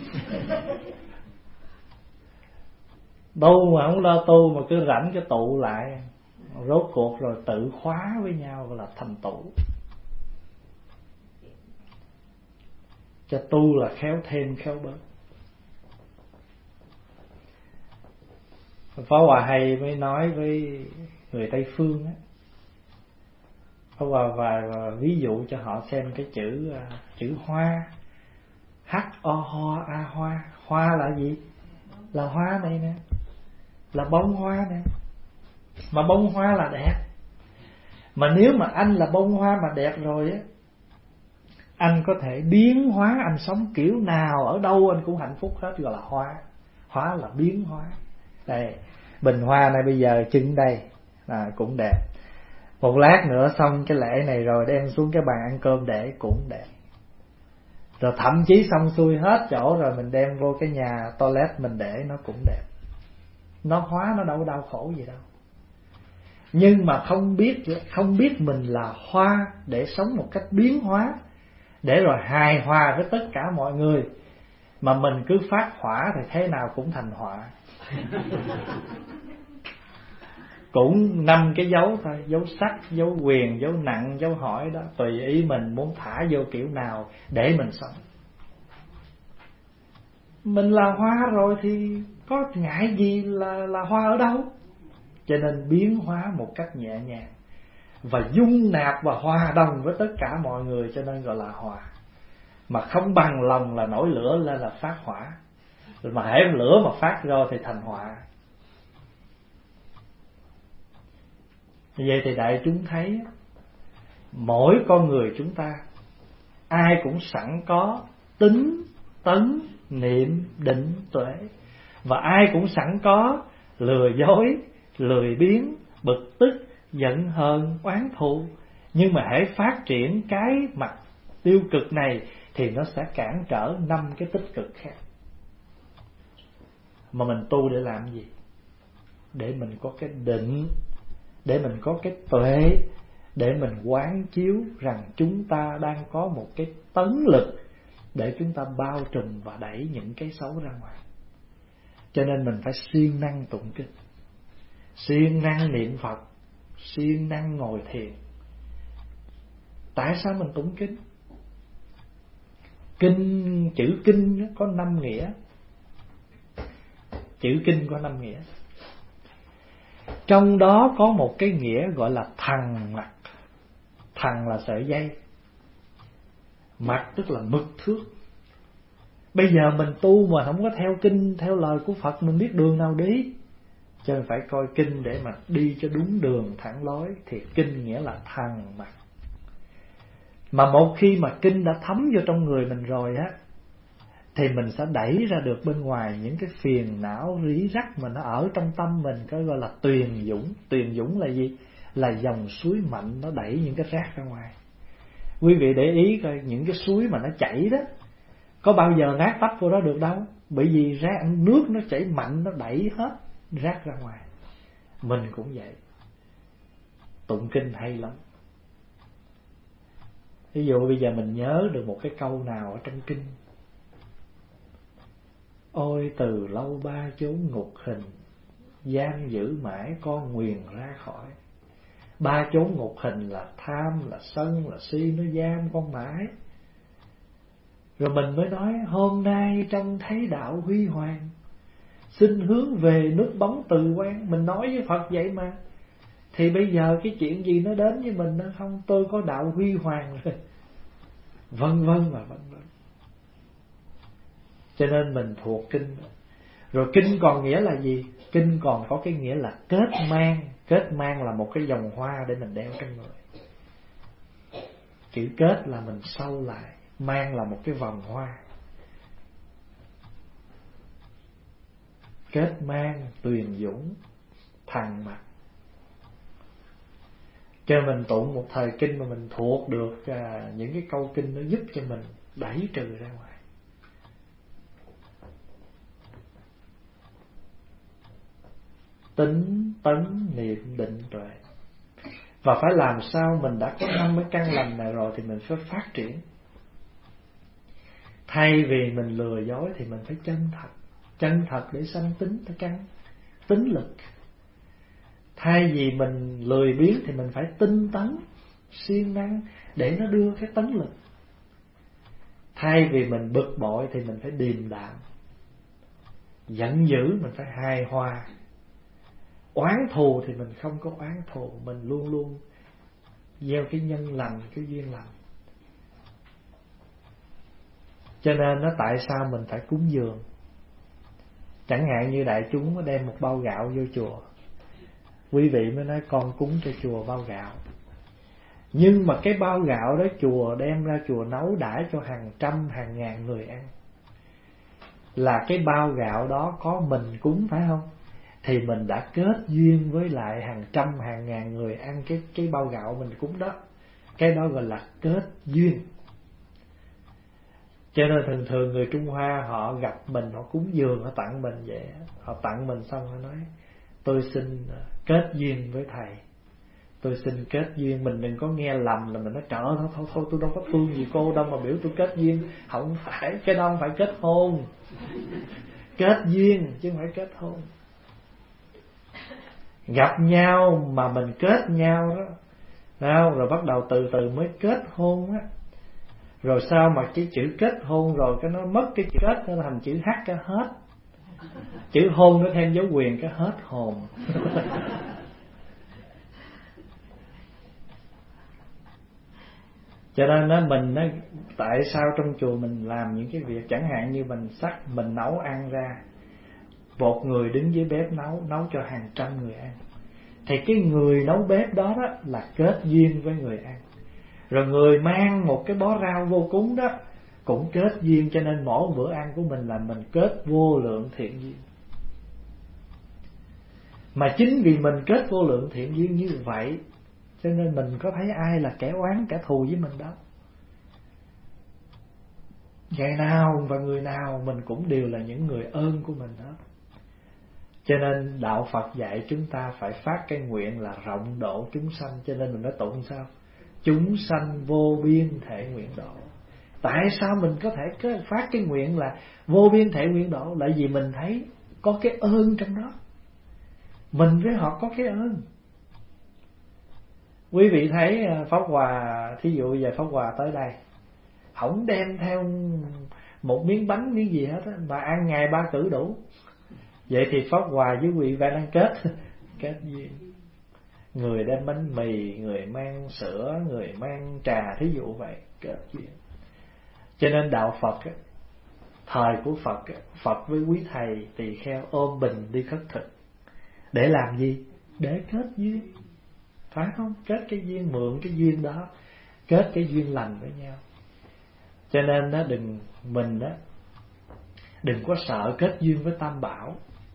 Tu mà không lo tu mà cứ rảnh cái tụ lại, rốt cuộc rồi tự khóa với nhau là thành tủ. Cho tu là khéo thêm khéo bớt. Pháp Hòa hay mới nói với người Tây Phương á, Pháp Hòa và, và ví dụ cho họ xem cái chữ chữ hoa. H O Ho A hoa. Hoa là gì? Là hoa này nè, là bông hoa nè. Mà bông hoa là đẹp. Mà nếu mà anh là bông hoa mà đẹp rồi á, anh có thể biến hóa, anh sống kiểu nào ở đâu anh cũng hạnh phúc hết, gọi là hoa. Hoa là biến hóa. Đây, bình hoa này bây giờ trưng đây à, cũng đẹp. Một lát nữa xong cái lễ này rồi đem xuống cái bàn ăn cơm để cũng đẹp. Rồi thậm chí xong xuôi hết chỗ rồi mình đem vô cái nhà toilet mình để nó cũng đẹp. Nó hóa, nó đâu có đau khổ gì đâu. Nhưng mà không biết không biết mình là hoa để sống một cách biến hóa, để rồi hài hòa với tất cả mọi người, mà mình cứ phát hỏa thì thế nào cũng thành họa. Cũng năm cái dấu thôi, dấu sắc, dấu quyền, dấu nặng, dấu hỏi đó, tùy ý mình muốn thả vô kiểu nào để mình sống. Mình là hoa rồi thì có ngại gì là là hoa ở đâu. Cho nên biến hóa một cách nhẹ nhàng và dung nạp và hòa đồng với tất cả mọi người, cho nên gọi là hòa. Mà không bằng lòng là nổi lửa lên là phát hỏa. Mà hễ lửa mà phát ra thì thành họa. Vậy thì đại chúng thấy mỗi con người chúng ta ai cũng sẵn có tính, tấn, niệm, định, tuệ. Và ai cũng sẵn có lừa dối, lười biếng, bực tức, giận hờn, oán thù. Nhưng mà hễ phát triển cái mặt tiêu cực này thì nó sẽ cản trở năm cái tích cực khác. Mà mình tu để làm gì? Để mình có cái định, để mình có cái tuệ, để mình quán chiếu rằng chúng ta đang có một cái tấn lực để chúng ta bao trùm và đẩy những cái xấu ra ngoài. Cho nên mình phải siêng năng tụng kinh, siêng năng niệm Phật, siêng năng ngồi thiền. Tại sao mình tụng kinh? Kinh, chữ kinh có năm nghĩa. Chữ kinh có năm nghĩa. Trong đó có một cái nghĩa gọi là thằng mặc. Thằng là sợi dây, mặc tức là mực thước. Bây giờ mình tu mà không có theo kinh, theo lời của Phật, mình biết đường nào đi. Cho nên phải coi kinh để mà đi cho đúng đường thẳng lối. Thì kinh nghĩa là thằng mặc. Mà một khi mà kinh đã thấm vô trong người mình rồi á, thì mình sẽ đẩy ra được bên ngoài những cái phiền não rí rắc mà nó ở trong tâm mình, cái gọi là tuyền dũng. Tuyền dũng là gì? Là dòng suối mạnh nó đẩy những cái rác ra ngoài. Quý vị để ý coi những cái suối mà nó chảy đó, có bao giờ rác tấp vô đó được đâu. Bởi vì rác, nước nó chảy mạnh, nó đẩy hết rác ra ngoài. Mình cũng vậy. Tụng kinh hay lắm. Ví dụ bây giờ mình nhớ được một cái câu nào ở trong kinh: ôi từ lâu ba chốn ngục hình, giam giữ mãi con nguyền ra khỏi. Ba chốn ngục hình là tham, là sân, là si, nó giam con mãi. Rồi mình mới nói hôm nay trông thấy đạo huy hoàng, xin hướng về nước bóng từ quan. Mình nói với Phật vậy mà. Thì bây giờ cái chuyện gì nó đến với mình nó không? Tôi có đạo huy hoàng rồi. Vân vân và vân vân. Cho nên mình thuộc kinh. Rồi kinh còn nghĩa là gì? Kinh còn có cái nghĩa là kết mang. Kết mang là một cái vòng hoa để mình đeo trong người. Chữ kết là mình sâu lại, mang là một cái vòng hoa. Kết mang, tuyền dũng, thằng mặc. Cho mình tụng một thời kinh mà mình thuộc được à, những cái câu kinh nó giúp cho mình đẩy trừ ra ngoài. Tính, tấn, niệm, định, tuệ. Và phải làm sao mình đã có năm cái căn lành này rồi thì mình phải phát triển. Thay vì mình lừa dối thì mình phải chân thật. Chân thật để sanh tính cái căn, tính lực. Thay vì mình lười biếng thì mình phải tinh tấn, siêng năng để nó đưa cái tấn lực. Thay vì mình bực bội thì mình phải điềm đạm. Giận dữ mình phải hài hòa. Oán thù thì mình không có oán thù, mình luôn luôn gieo cái nhân lành, cái duyên lành. Cho nên nó tại sao mình phải cúng dường. Chẳng hạn như đại chúng có đem một bao gạo vô chùa, quý vị mới nói con cúng cho chùa bao gạo. Nhưng mà cái bao gạo đó chùa đem ra chùa nấu đãi cho hàng trăm hàng ngàn người ăn. Là cái bao gạo đó có mình cúng phải không? thì mình đã kết duyên với lại hàng trăm hàng ngàn người ăn cái cái bao gạo mình cúng đó. Cái đó gọi là kết duyên. Cho nên thường thường người Trung Hoa họ gặp mình, họ cúng dường, họ tặng mình vậy. Họ tặng mình xong họ nói tôi xin kết duyên với thầy, tôi xin kết duyên. Mình đừng có nghe lầm là mình nói trời ơi thôi thôi thôi tôi đâu có thương gì cô đâu mà biểu tôi kết duyên. Không phải, cái đó không phải kết hôn. Kết duyên chứ không phải kết hôn. Gặp nhau mà mình kết nhau đó, đâu rồi bắt đầu từ từ mới kết hôn á. Rồi sao mà cái chữ kết hôn rồi cái nó mất cái chữ kết, nó thành chữ H cái hết. Chữ hôn nó thêm dấu quyền cái hết hồn. Cho nên đó, mình nó tại sao trong chùa mình làm những cái việc chẳng hạn như mình sắc mình nấu ăn ra, một người đứng dưới bếp nấu nấu cho hàng trăm người ăn, thì cái người nấu bếp đó, đó là kết duyên với người ăn. Rồi người mang một cái bó rau vô cúng đó cũng kết duyên. Cho nên mỗi bữa ăn của mình là mình kết vô lượng thiện duyên. Mà chính vì mình kết vô lượng thiện duyên như vậy cho nên mình có thấy ai là kẻ oán kẻ thù với mình đâu. Ngày nào và người nào mình cũng đều là những người ơn của mình hết. Cho nên đạo Phật dạy chúng ta phải phát cái nguyện là rộng độ chúng sanh. Cho nên mình nói tụng sao? Chúng sanh vô biên thể nguyện độ. Tại sao mình có thể phát cái nguyện là vô biên thể nguyện độ? Là vì mình thấy có cái ơn trong đó. Mình với họ có cái ơn. Quý vị thấy Pháp Hòa, thí dụ giờ Pháp Hòa tới đây, không đem theo một miếng bánh miếng gì hết á, mà ăn ngày ba cử đủ. Vậy thì Pháp Hòa với quý vị phải đang kết kết duyên. Người đem bánh mì, người mang sữa, người mang trà, thí dụ vậy, kết duyên. Cho nên đạo Phật á, thời của Phật á, Phật với quý thầy tỳ kheo ôm bình đi khất thực. Để làm gì? Để kết duyên. Phải không? Kết cái duyên, mượn cái duyên đó, kết cái duyên lành với nhau. Cho nên đó, đừng mình đó đừng có sợ kết duyên với Tam Bảo.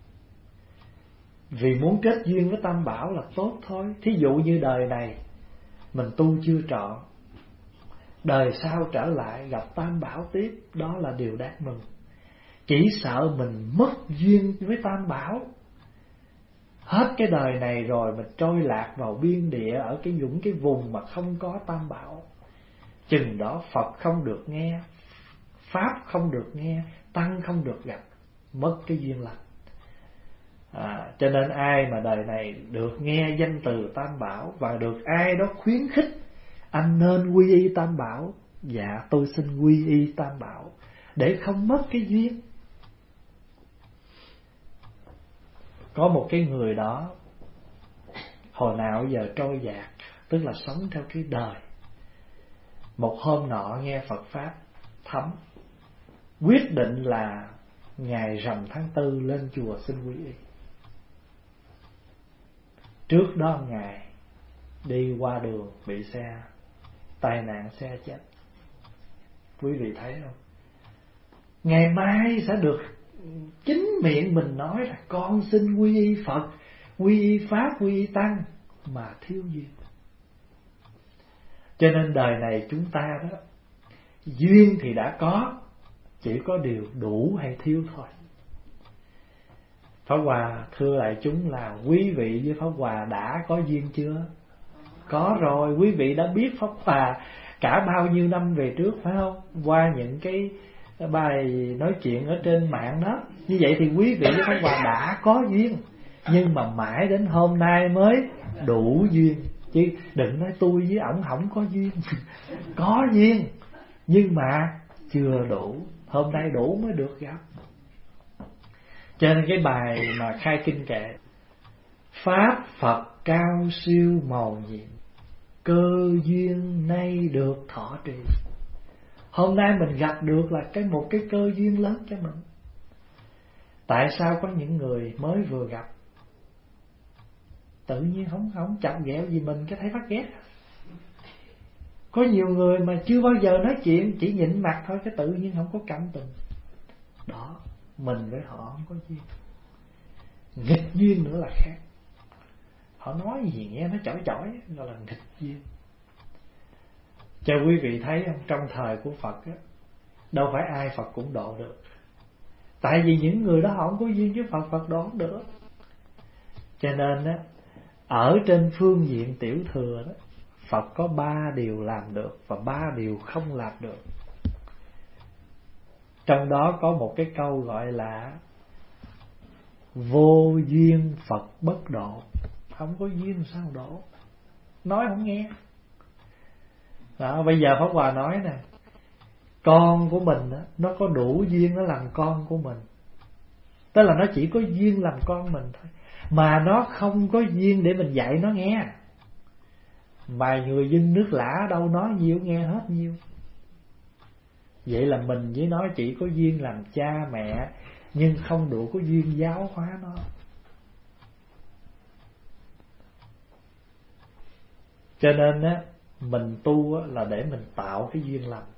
Vì muốn kết duyên với Tam Bảo là tốt thôi. Thí dụ như đời này mình tu chưa trọn, đời sau trở lại gặp Tam Bảo tiếp, đó là điều đáng mừng. Chỉ sợ mình mất duyên với Tam Bảo, hết cái đời này rồi mình trôi lạc vào biên địa ở cái những cái vùng mà không có Tam Bảo. Chừng đó Phật không được nghe, Pháp không được nghe, Tăng không được gặp, mất cái duyên lành. À, cho nên ai mà đời này được nghe danh từ Tam Bảo và được ai đó khuyến khích anh nên quy y Tam Bảo, dạ tôi xin quy y Tam Bảo để không mất cái duyên. Có một cái người đó hồi nào giờ trôi dạt, tức là sống theo cái đời. Một hôm nọ nghe Phật Pháp thấm, quyết định là ngày rằm tháng tư lên chùa xin quy y. Trước đó ngày đi qua đường bị xe tai nạn xe chết. Quý vị thấy không? Ngày mai sẽ được chính miệng mình nói là con xin quy y Phật, quy y Pháp, quy y Tăng, mà thiếu duyên. Cho nên đời này chúng ta đó, duyên thì đã có, chỉ có điều đủ hay thiếu thôi. Pháp Hòa thưa lại chúng là quý vị với Pháp Hòa đã có duyên chưa? Có rồi, quý vị đã biết Pháp Hòa cả bao nhiêu năm về trước phải không? Qua những cái bài nói chuyện ở trên mạng đó. Như vậy thì quý vị với Pháp Hòa đã có duyên, nhưng mà mãi đến hôm nay mới đủ duyên. Chứ đừng nói tôi với ổng không có duyên. Có duyên, nhưng mà chưa đủ. Hôm nay đủ mới được gặp. Cho nên cái bài mà khai kinh kệ: Pháp Phật cao siêu màu nhiệm, cơ duyên nay được thọ trì. Hôm nay mình gặp được là cái một cái cơ duyên lớn cho mình. Tại sao có những người mới vừa gặp tự nhiên không không chọc ghẹo gì mình cái thấy phát ghét? Có nhiều người mà chưa bao giờ nói chuyện, chỉ nhịn mặt thôi, cái tự nhiên không có cảm tình. Đó, mình với họ không có duyên. Nghịch duyên nữa là khác. Họ nói gì nghe nó chỏi chỏi, gọi là nghịch duyên. Cho quý vị thấy không, trong thời của Phật á, đâu phải ai Phật cũng độ được. Tại vì những người đó họ không có duyên với Phật, Phật độ không được. Cho nên á, ở trên phương diện tiểu thừa đó, Phật có ba điều làm được và ba điều không làm được. Trong đó có một cái câu gọi là vô duyên Phật bất độ. Không có duyên sao độ, nói không nghe. Đó, bây giờ Pháp Hòa nói nè, con của mình đó, nó có đủ duyên nó làm con của mình, tức là nó chỉ có duyên làm con mình thôi, mà nó không có duyên để mình dạy nó nghe. Mà người dân nước lã đâu nói nhiêu nghe hết nhiêu. Vậy là mình với nó chỉ có duyên làm cha mẹ, nhưng không đủ có duyên giáo hóa nó. Cho nên á, mình tu á, là để mình tạo cái duyên lành.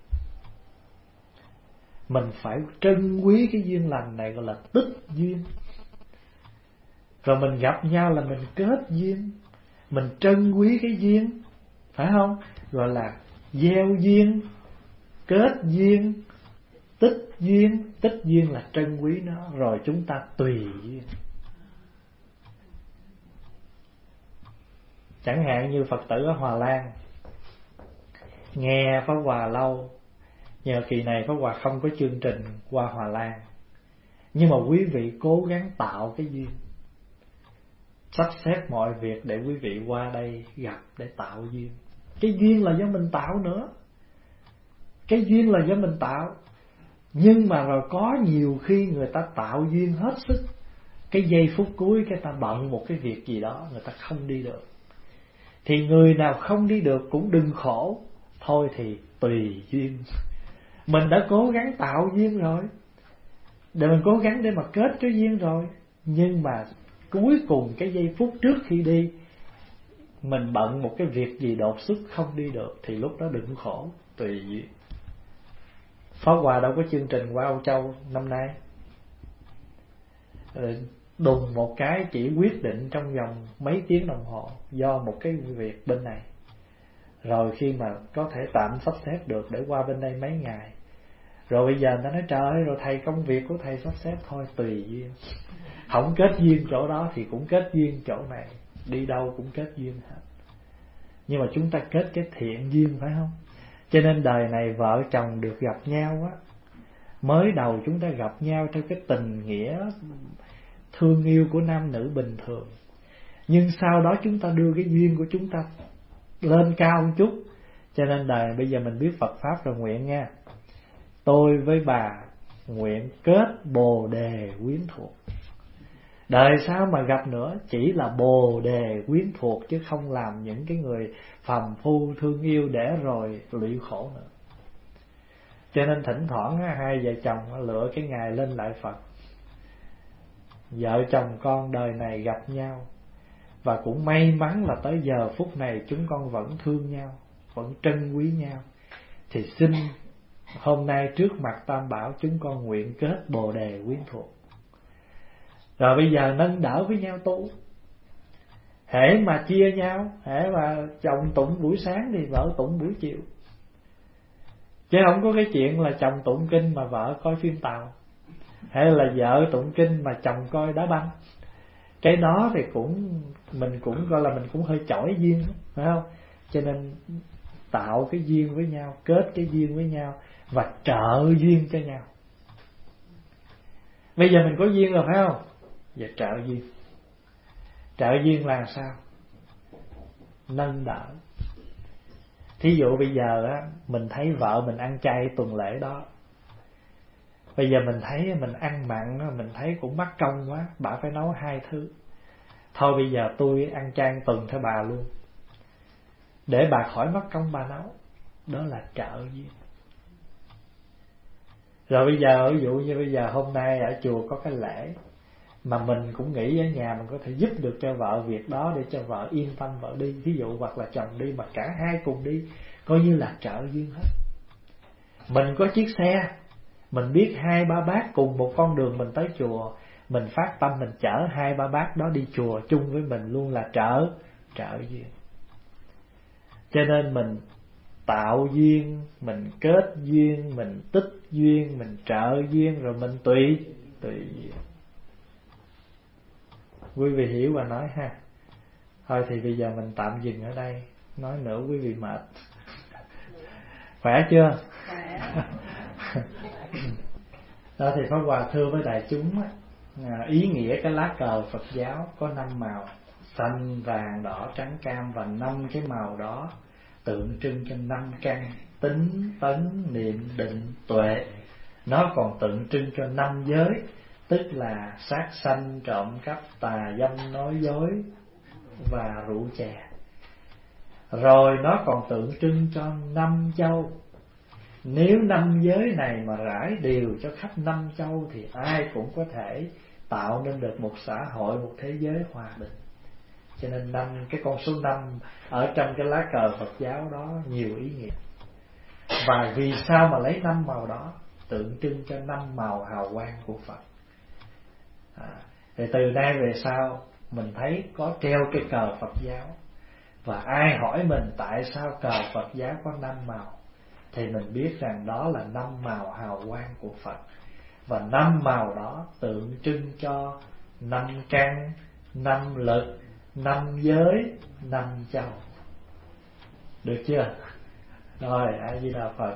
Mình phải trân quý cái duyên lành này, gọi là tích duyên. Rồi mình gặp nhau là mình kết duyên. Mình trân quý cái duyên, phải không? Gọi là gieo duyên, kết duyên, tích duyên. Tích duyên là trân quý nó, rồi chúng ta tùy duyên. Chẳng hạn như Phật tử ở Hòa Lan nghe Pháp Hòa lâu, nhờ kỳ này Pháp Hòa không có chương trình qua Hòa Lan, nhưng mà quý vị cố gắng tạo cái duyên, sắp xếp mọi việc để quý vị qua đây gặp để tạo duyên. Cái duyên là do mình tạo nữa, cái duyên là do mình tạo. Nhưng mà rồi có nhiều khi người ta tạo duyên hết sức, cái giây phút cuối cái ta bận một cái việc gì đó, người ta không đi được. Thì người nào không đi được cũng đừng khổ, thôi thì tùy duyên. Mình đã cố gắng tạo duyên rồi, để mình cố gắng để mà kết cái duyên rồi, nhưng mà cuối cùng cái giây phút trước khi đi, mình bận một cái việc gì đột xuất không đi được, thì lúc đó đừng khổ, tùy duyên. Pháp Hòa đâu có chương trình qua Âu Châu năm nay, đùng một cái chỉ quyết định trong vòng mấy tiếng đồng hồ do một cái việc bên này. Rồi khi mà có thể tạm sắp xếp được để qua bên đây mấy ngày, rồi bây giờ người ta nói trời ơi, rồi thầy công việc của thầy sắp xếp, thôi tùy duyên. Không kết duyên chỗ đó thì cũng kết duyên chỗ này, đi đâu cũng kết duyên hết. Nhưng mà chúng ta kết cái thiện duyên, phải không? Cho nên đời này vợ chồng được gặp nhau á, mới đầu chúng ta gặp nhau theo cái tình nghĩa thương yêu của nam nữ bình thường, nhưng sau đó chúng ta đưa cái duyên của chúng ta lên cao một chút. Cho nên đời bây giờ mình biết Phật Pháp rồi, nguyện nha, tôi với bà nguyện kết bồ đề quyến thuộc. Đời sau mà gặp nữa chỉ là bồ đề quyến thuộc, chứ không làm những cái người phàm phu thương yêu để rồi lụy khổ nữa. Cho nên thỉnh thoảng hai vợ chồng lựa cái ngày lên lại Phật, vợ chồng con đời này gặp nhau, và cũng may mắn là tới giờ phút này chúng con vẫn thương nhau, vẫn trân quý nhau. Thì xin hôm nay trước mặt Tam Bảo chúng con nguyện kết bồ đề quyến thuộc. Rồi bây giờ nâng đỡ với nhau tu. Hễ mà chia nhau, hễ mà chồng tụng buổi sáng thì vợ tụng buổi chiều, chứ không có cái chuyện là chồng tụng kinh mà vợ coi phim tàu, hay là vợ tụng kinh mà chồng coi đá banh. Cái đó thì cũng mình cũng gọi là mình cũng hơi chỏi duyên, phải không? Cho nên tạo cái duyên với nhau, kết cái duyên với nhau và trợ duyên cho nhau. Bây giờ mình có duyên rồi, phải không? Giờ trợ duyên. Trợ duyên là sao? Nâng đỡ. Thí dụ bây giờ á, mình thấy vợ mình ăn chay tuần lễ đó, bây giờ mình thấy mình ăn mặn, mình thấy cũng mắc công quá, bà phải nấu hai thứ. Thôi bây giờ tôi ăn chay tuần theo bà luôn, để bà khỏi mắc công bà nấu. Đó là trợ duyên. Rồi bây giờ ví dụ như bây giờ hôm nay ở chùa có cái lễ, mà mình cũng nghĩ ở nhà mình có thể giúp được cho vợ việc đó để cho vợ yên tâm vợ đi, ví dụ, hoặc là chồng đi mà cả hai cùng đi, coi như là trợ duyên hết. Mình có chiếc xe, mình biết hai ba bác cùng một con đường mình tới chùa, Mình phát tâm mình chở hai ba bác đó đi chùa chung với mình luôn là trợ trợ duyên. Cho nên mình tạo duyên, mình kết duyên, mình tích duyên, mình trợ duyên, rồi mình tùy tùy duyên. Quý vị hiểu và nói ha. Thôi thì bây giờ mình tạm dừng ở đây, nói nữa quý vị mệt. Khỏe chưa? Đó thì Pháp Hòa thưa với đại chúng á, ý nghĩa cái lá cờ Phật giáo có năm màu: xanh, vàng, đỏ, trắng, cam, và năm cái màu đó tượng trưng cho năm căn: tính, tấn, niệm, định, tuệ. Nó còn tượng trưng cho năm giới, tức là sát sanh, trộm cắp, tà dâm, nói dối và rượu chè. Rồi nó còn tượng trưng cho năm châu. Nếu năm giới này mà rải đều cho khắp năm châu thì ai cũng có thể tạo nên được một xã hội, một thế giới hòa bình. Cho nên năm, cái con số năm ở trong cái lá cờ Phật giáo đó nhiều ý nghĩa. Và vì sao mà lấy năm màu đó? Tượng trưng cho năm màu hào quang của Phật. À, thì từ nay về sau mình thấy có treo cái cờ Phật giáo, và ai hỏi mình tại sao cờ Phật giáo có năm màu, thì mình biết rằng đó là năm màu hào quang của Phật. Và năm màu đó tượng trưng cho năm căn, năm lực, năm giới, năm châu. Được chưa? Rồi, A Di Đà Phật.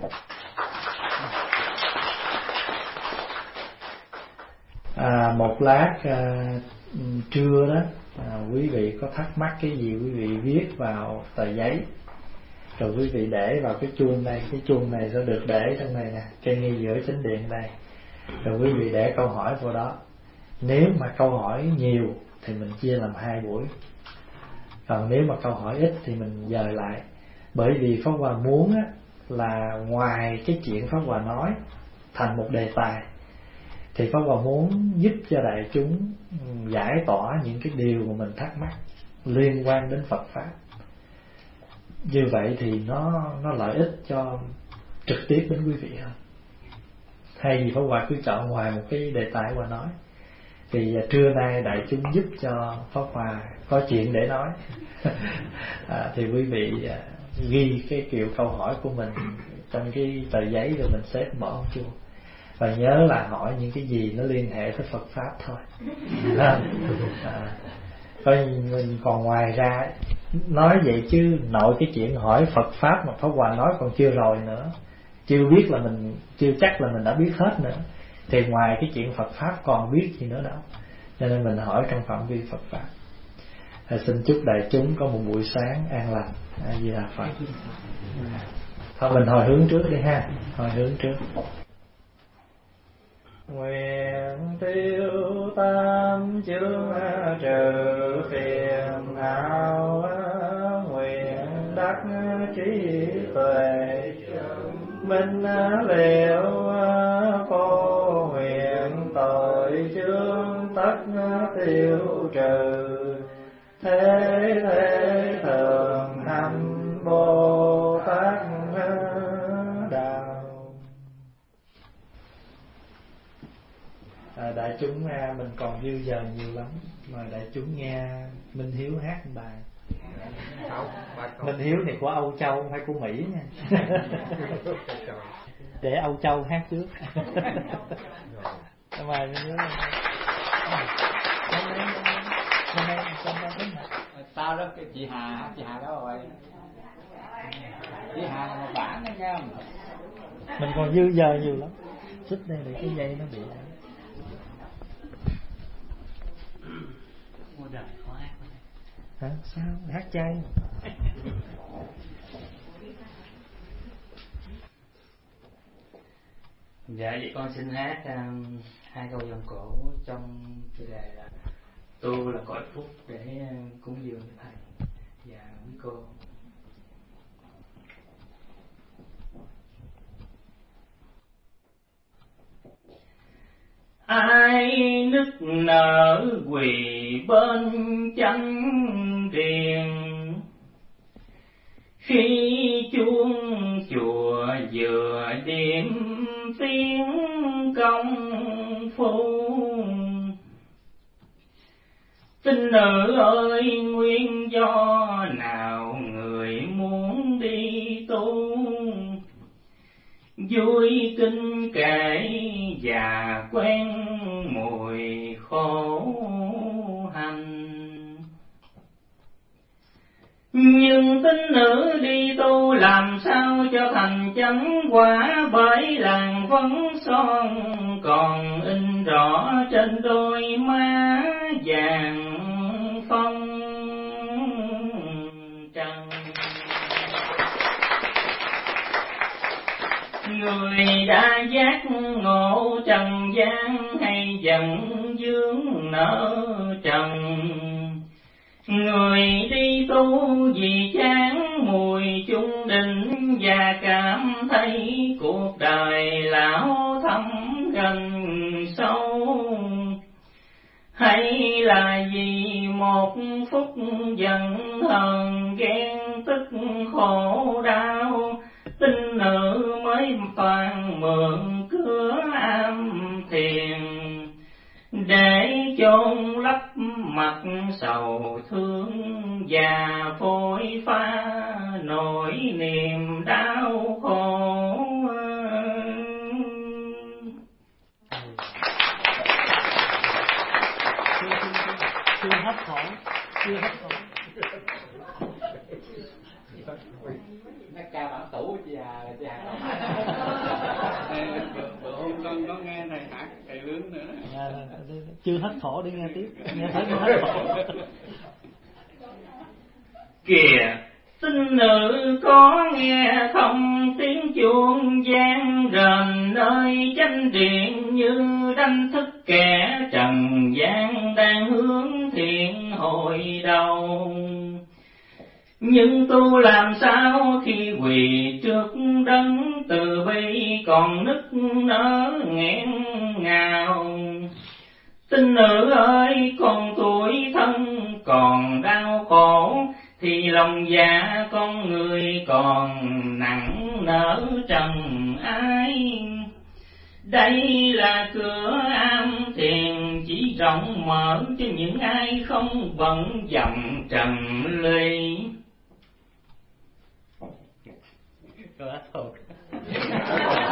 À, một lát à, trưa đó, à, quý vị có thắc mắc cái gì quý vị viết vào tờ giấy, rồi quý vị để vào cái chuông này. Cái chuông này sẽ được để trong này nè, cây ngay giữa chánh điện đây. Rồi quý vị để câu hỏi vào đó. Nếu mà câu hỏi nhiều thì mình chia làm hai buổi, còn nếu mà câu hỏi ít thì mình dời lại. Bởi vì Pháp Hòa muốn á, là ngoài cái chuyện Pháp Hòa nói thành một đề tài, thì Pháp Hòa muốn giúp cho đại chúng giải tỏa những cái điều mà mình thắc mắc liên quan đến Phật Pháp. Như vậy thì nó nó lợi ích cho trực tiếp đến quý vị hơn. Hay gì Pháp Hòa cứ chọn ngoài một cái đề tài Hòa nói. Thì trưa nay đại chúng giúp cho Pháp Hòa có chuyện để nói. à, Thì quý vị à, ghi cái kiểu câu hỏi của mình trong cái tờ giấy rồi mình xếp bỏ chuông. Và nhớ là hỏi những cái gì nó liên hệ tới Phật Pháp thôi. à, Coi mình còn ngoài ra nói vậy chứ nội cái chuyện hỏi Phật Pháp mà Pháp Hòa nói còn chưa rồi nữa, chưa biết là mình chưa chắc là mình đã biết hết nữa. Thì ngoài cái chuyện Phật Pháp còn biết gì nữa đâu. Cho nên mình hỏi trong phạm vi Phật Pháp. à, Xin chúc đại chúng có một buổi sáng an lành. A Di Đà Phật. Thôi mình hồi hướng trước đi ha. Hồi hướng trước. Nguyện tiêu tam chướng trừ phiền não, nguyện đắc trí tuệ minh liệu, cô nguyện tội chướng tất tiêu trừ, thế thế thường hành Bồ Tát đạo. À, đại chúng mình còn dư giờ nhiều lắm, mà đại chúng nghe Minh Hiếu hát một bài. Minh Hiếu này của Âu Châu không phải của Mỹ nha. Để Âu Châu hát trước. Mà tao đó, cái chị Hà, chị Hà đó rồi. Chị Hà là một bản đó nha. Mình còn dư giờ nhiều lắm. Xích đây để cái dây nó bị. Hả? Sao? Hát chay. Dạ vậy con xin hát um, hai câu dòng cổ trong chủ đề là tu là cõi phúc để uh, cúng dường cho thầy và quý cô. Ai nức nở quỳ bên chân điện, khi chuông chùa vừa điểm tiếng công phu, Tín nữ ơi, nguyên do nào người muốn đi tu? Vui kinh kể và quen mùi khổ hành. Nhưng tín nữ đi tu làm sao cho thành chánh quả, bởi làn phấn son còn in rõ trên đôi má vàng phong trần. Người đã giác ngộ trần gian hay dần vướng nợ trần. Người đi tu vì chán mùi chung định và cảm thấy cuộc đời lão thâm gần sâu, hay là vì một phút giận hờn ghen tức khổ đau, tín nữ mới toàn mượn cửa am thiền để chôn lấp mặt sầu thương và phôi pha nỗi niềm đau khổ. Chưa hết khổ, chưa hết khổ. Nó ca bản tủ chị Hà, chị Hà bữa hôm con có nghe thầy hát thầy lướng nữa. À, chưa hết khổ đi nghe tiếp, nghe thấy mới hết khổ. Kìa, tín nữ có nghe không tiếng chuông vang rền nơi chánh điện, như đánh thức kẻ trần gian đang hướng thiện hồi đầu. Nhưng tu làm sao khi quỳ trước đấng từ bi còn nức nở nghẹn ngào. Tín nữ ơi, còn tuổi thân còn đau khổ, thì lòng dạ con người còn nặng nở trần ái. Đây là cửa am thiền chỉ rộng mở cho những ai không bận dòng trần ly. Có thôi.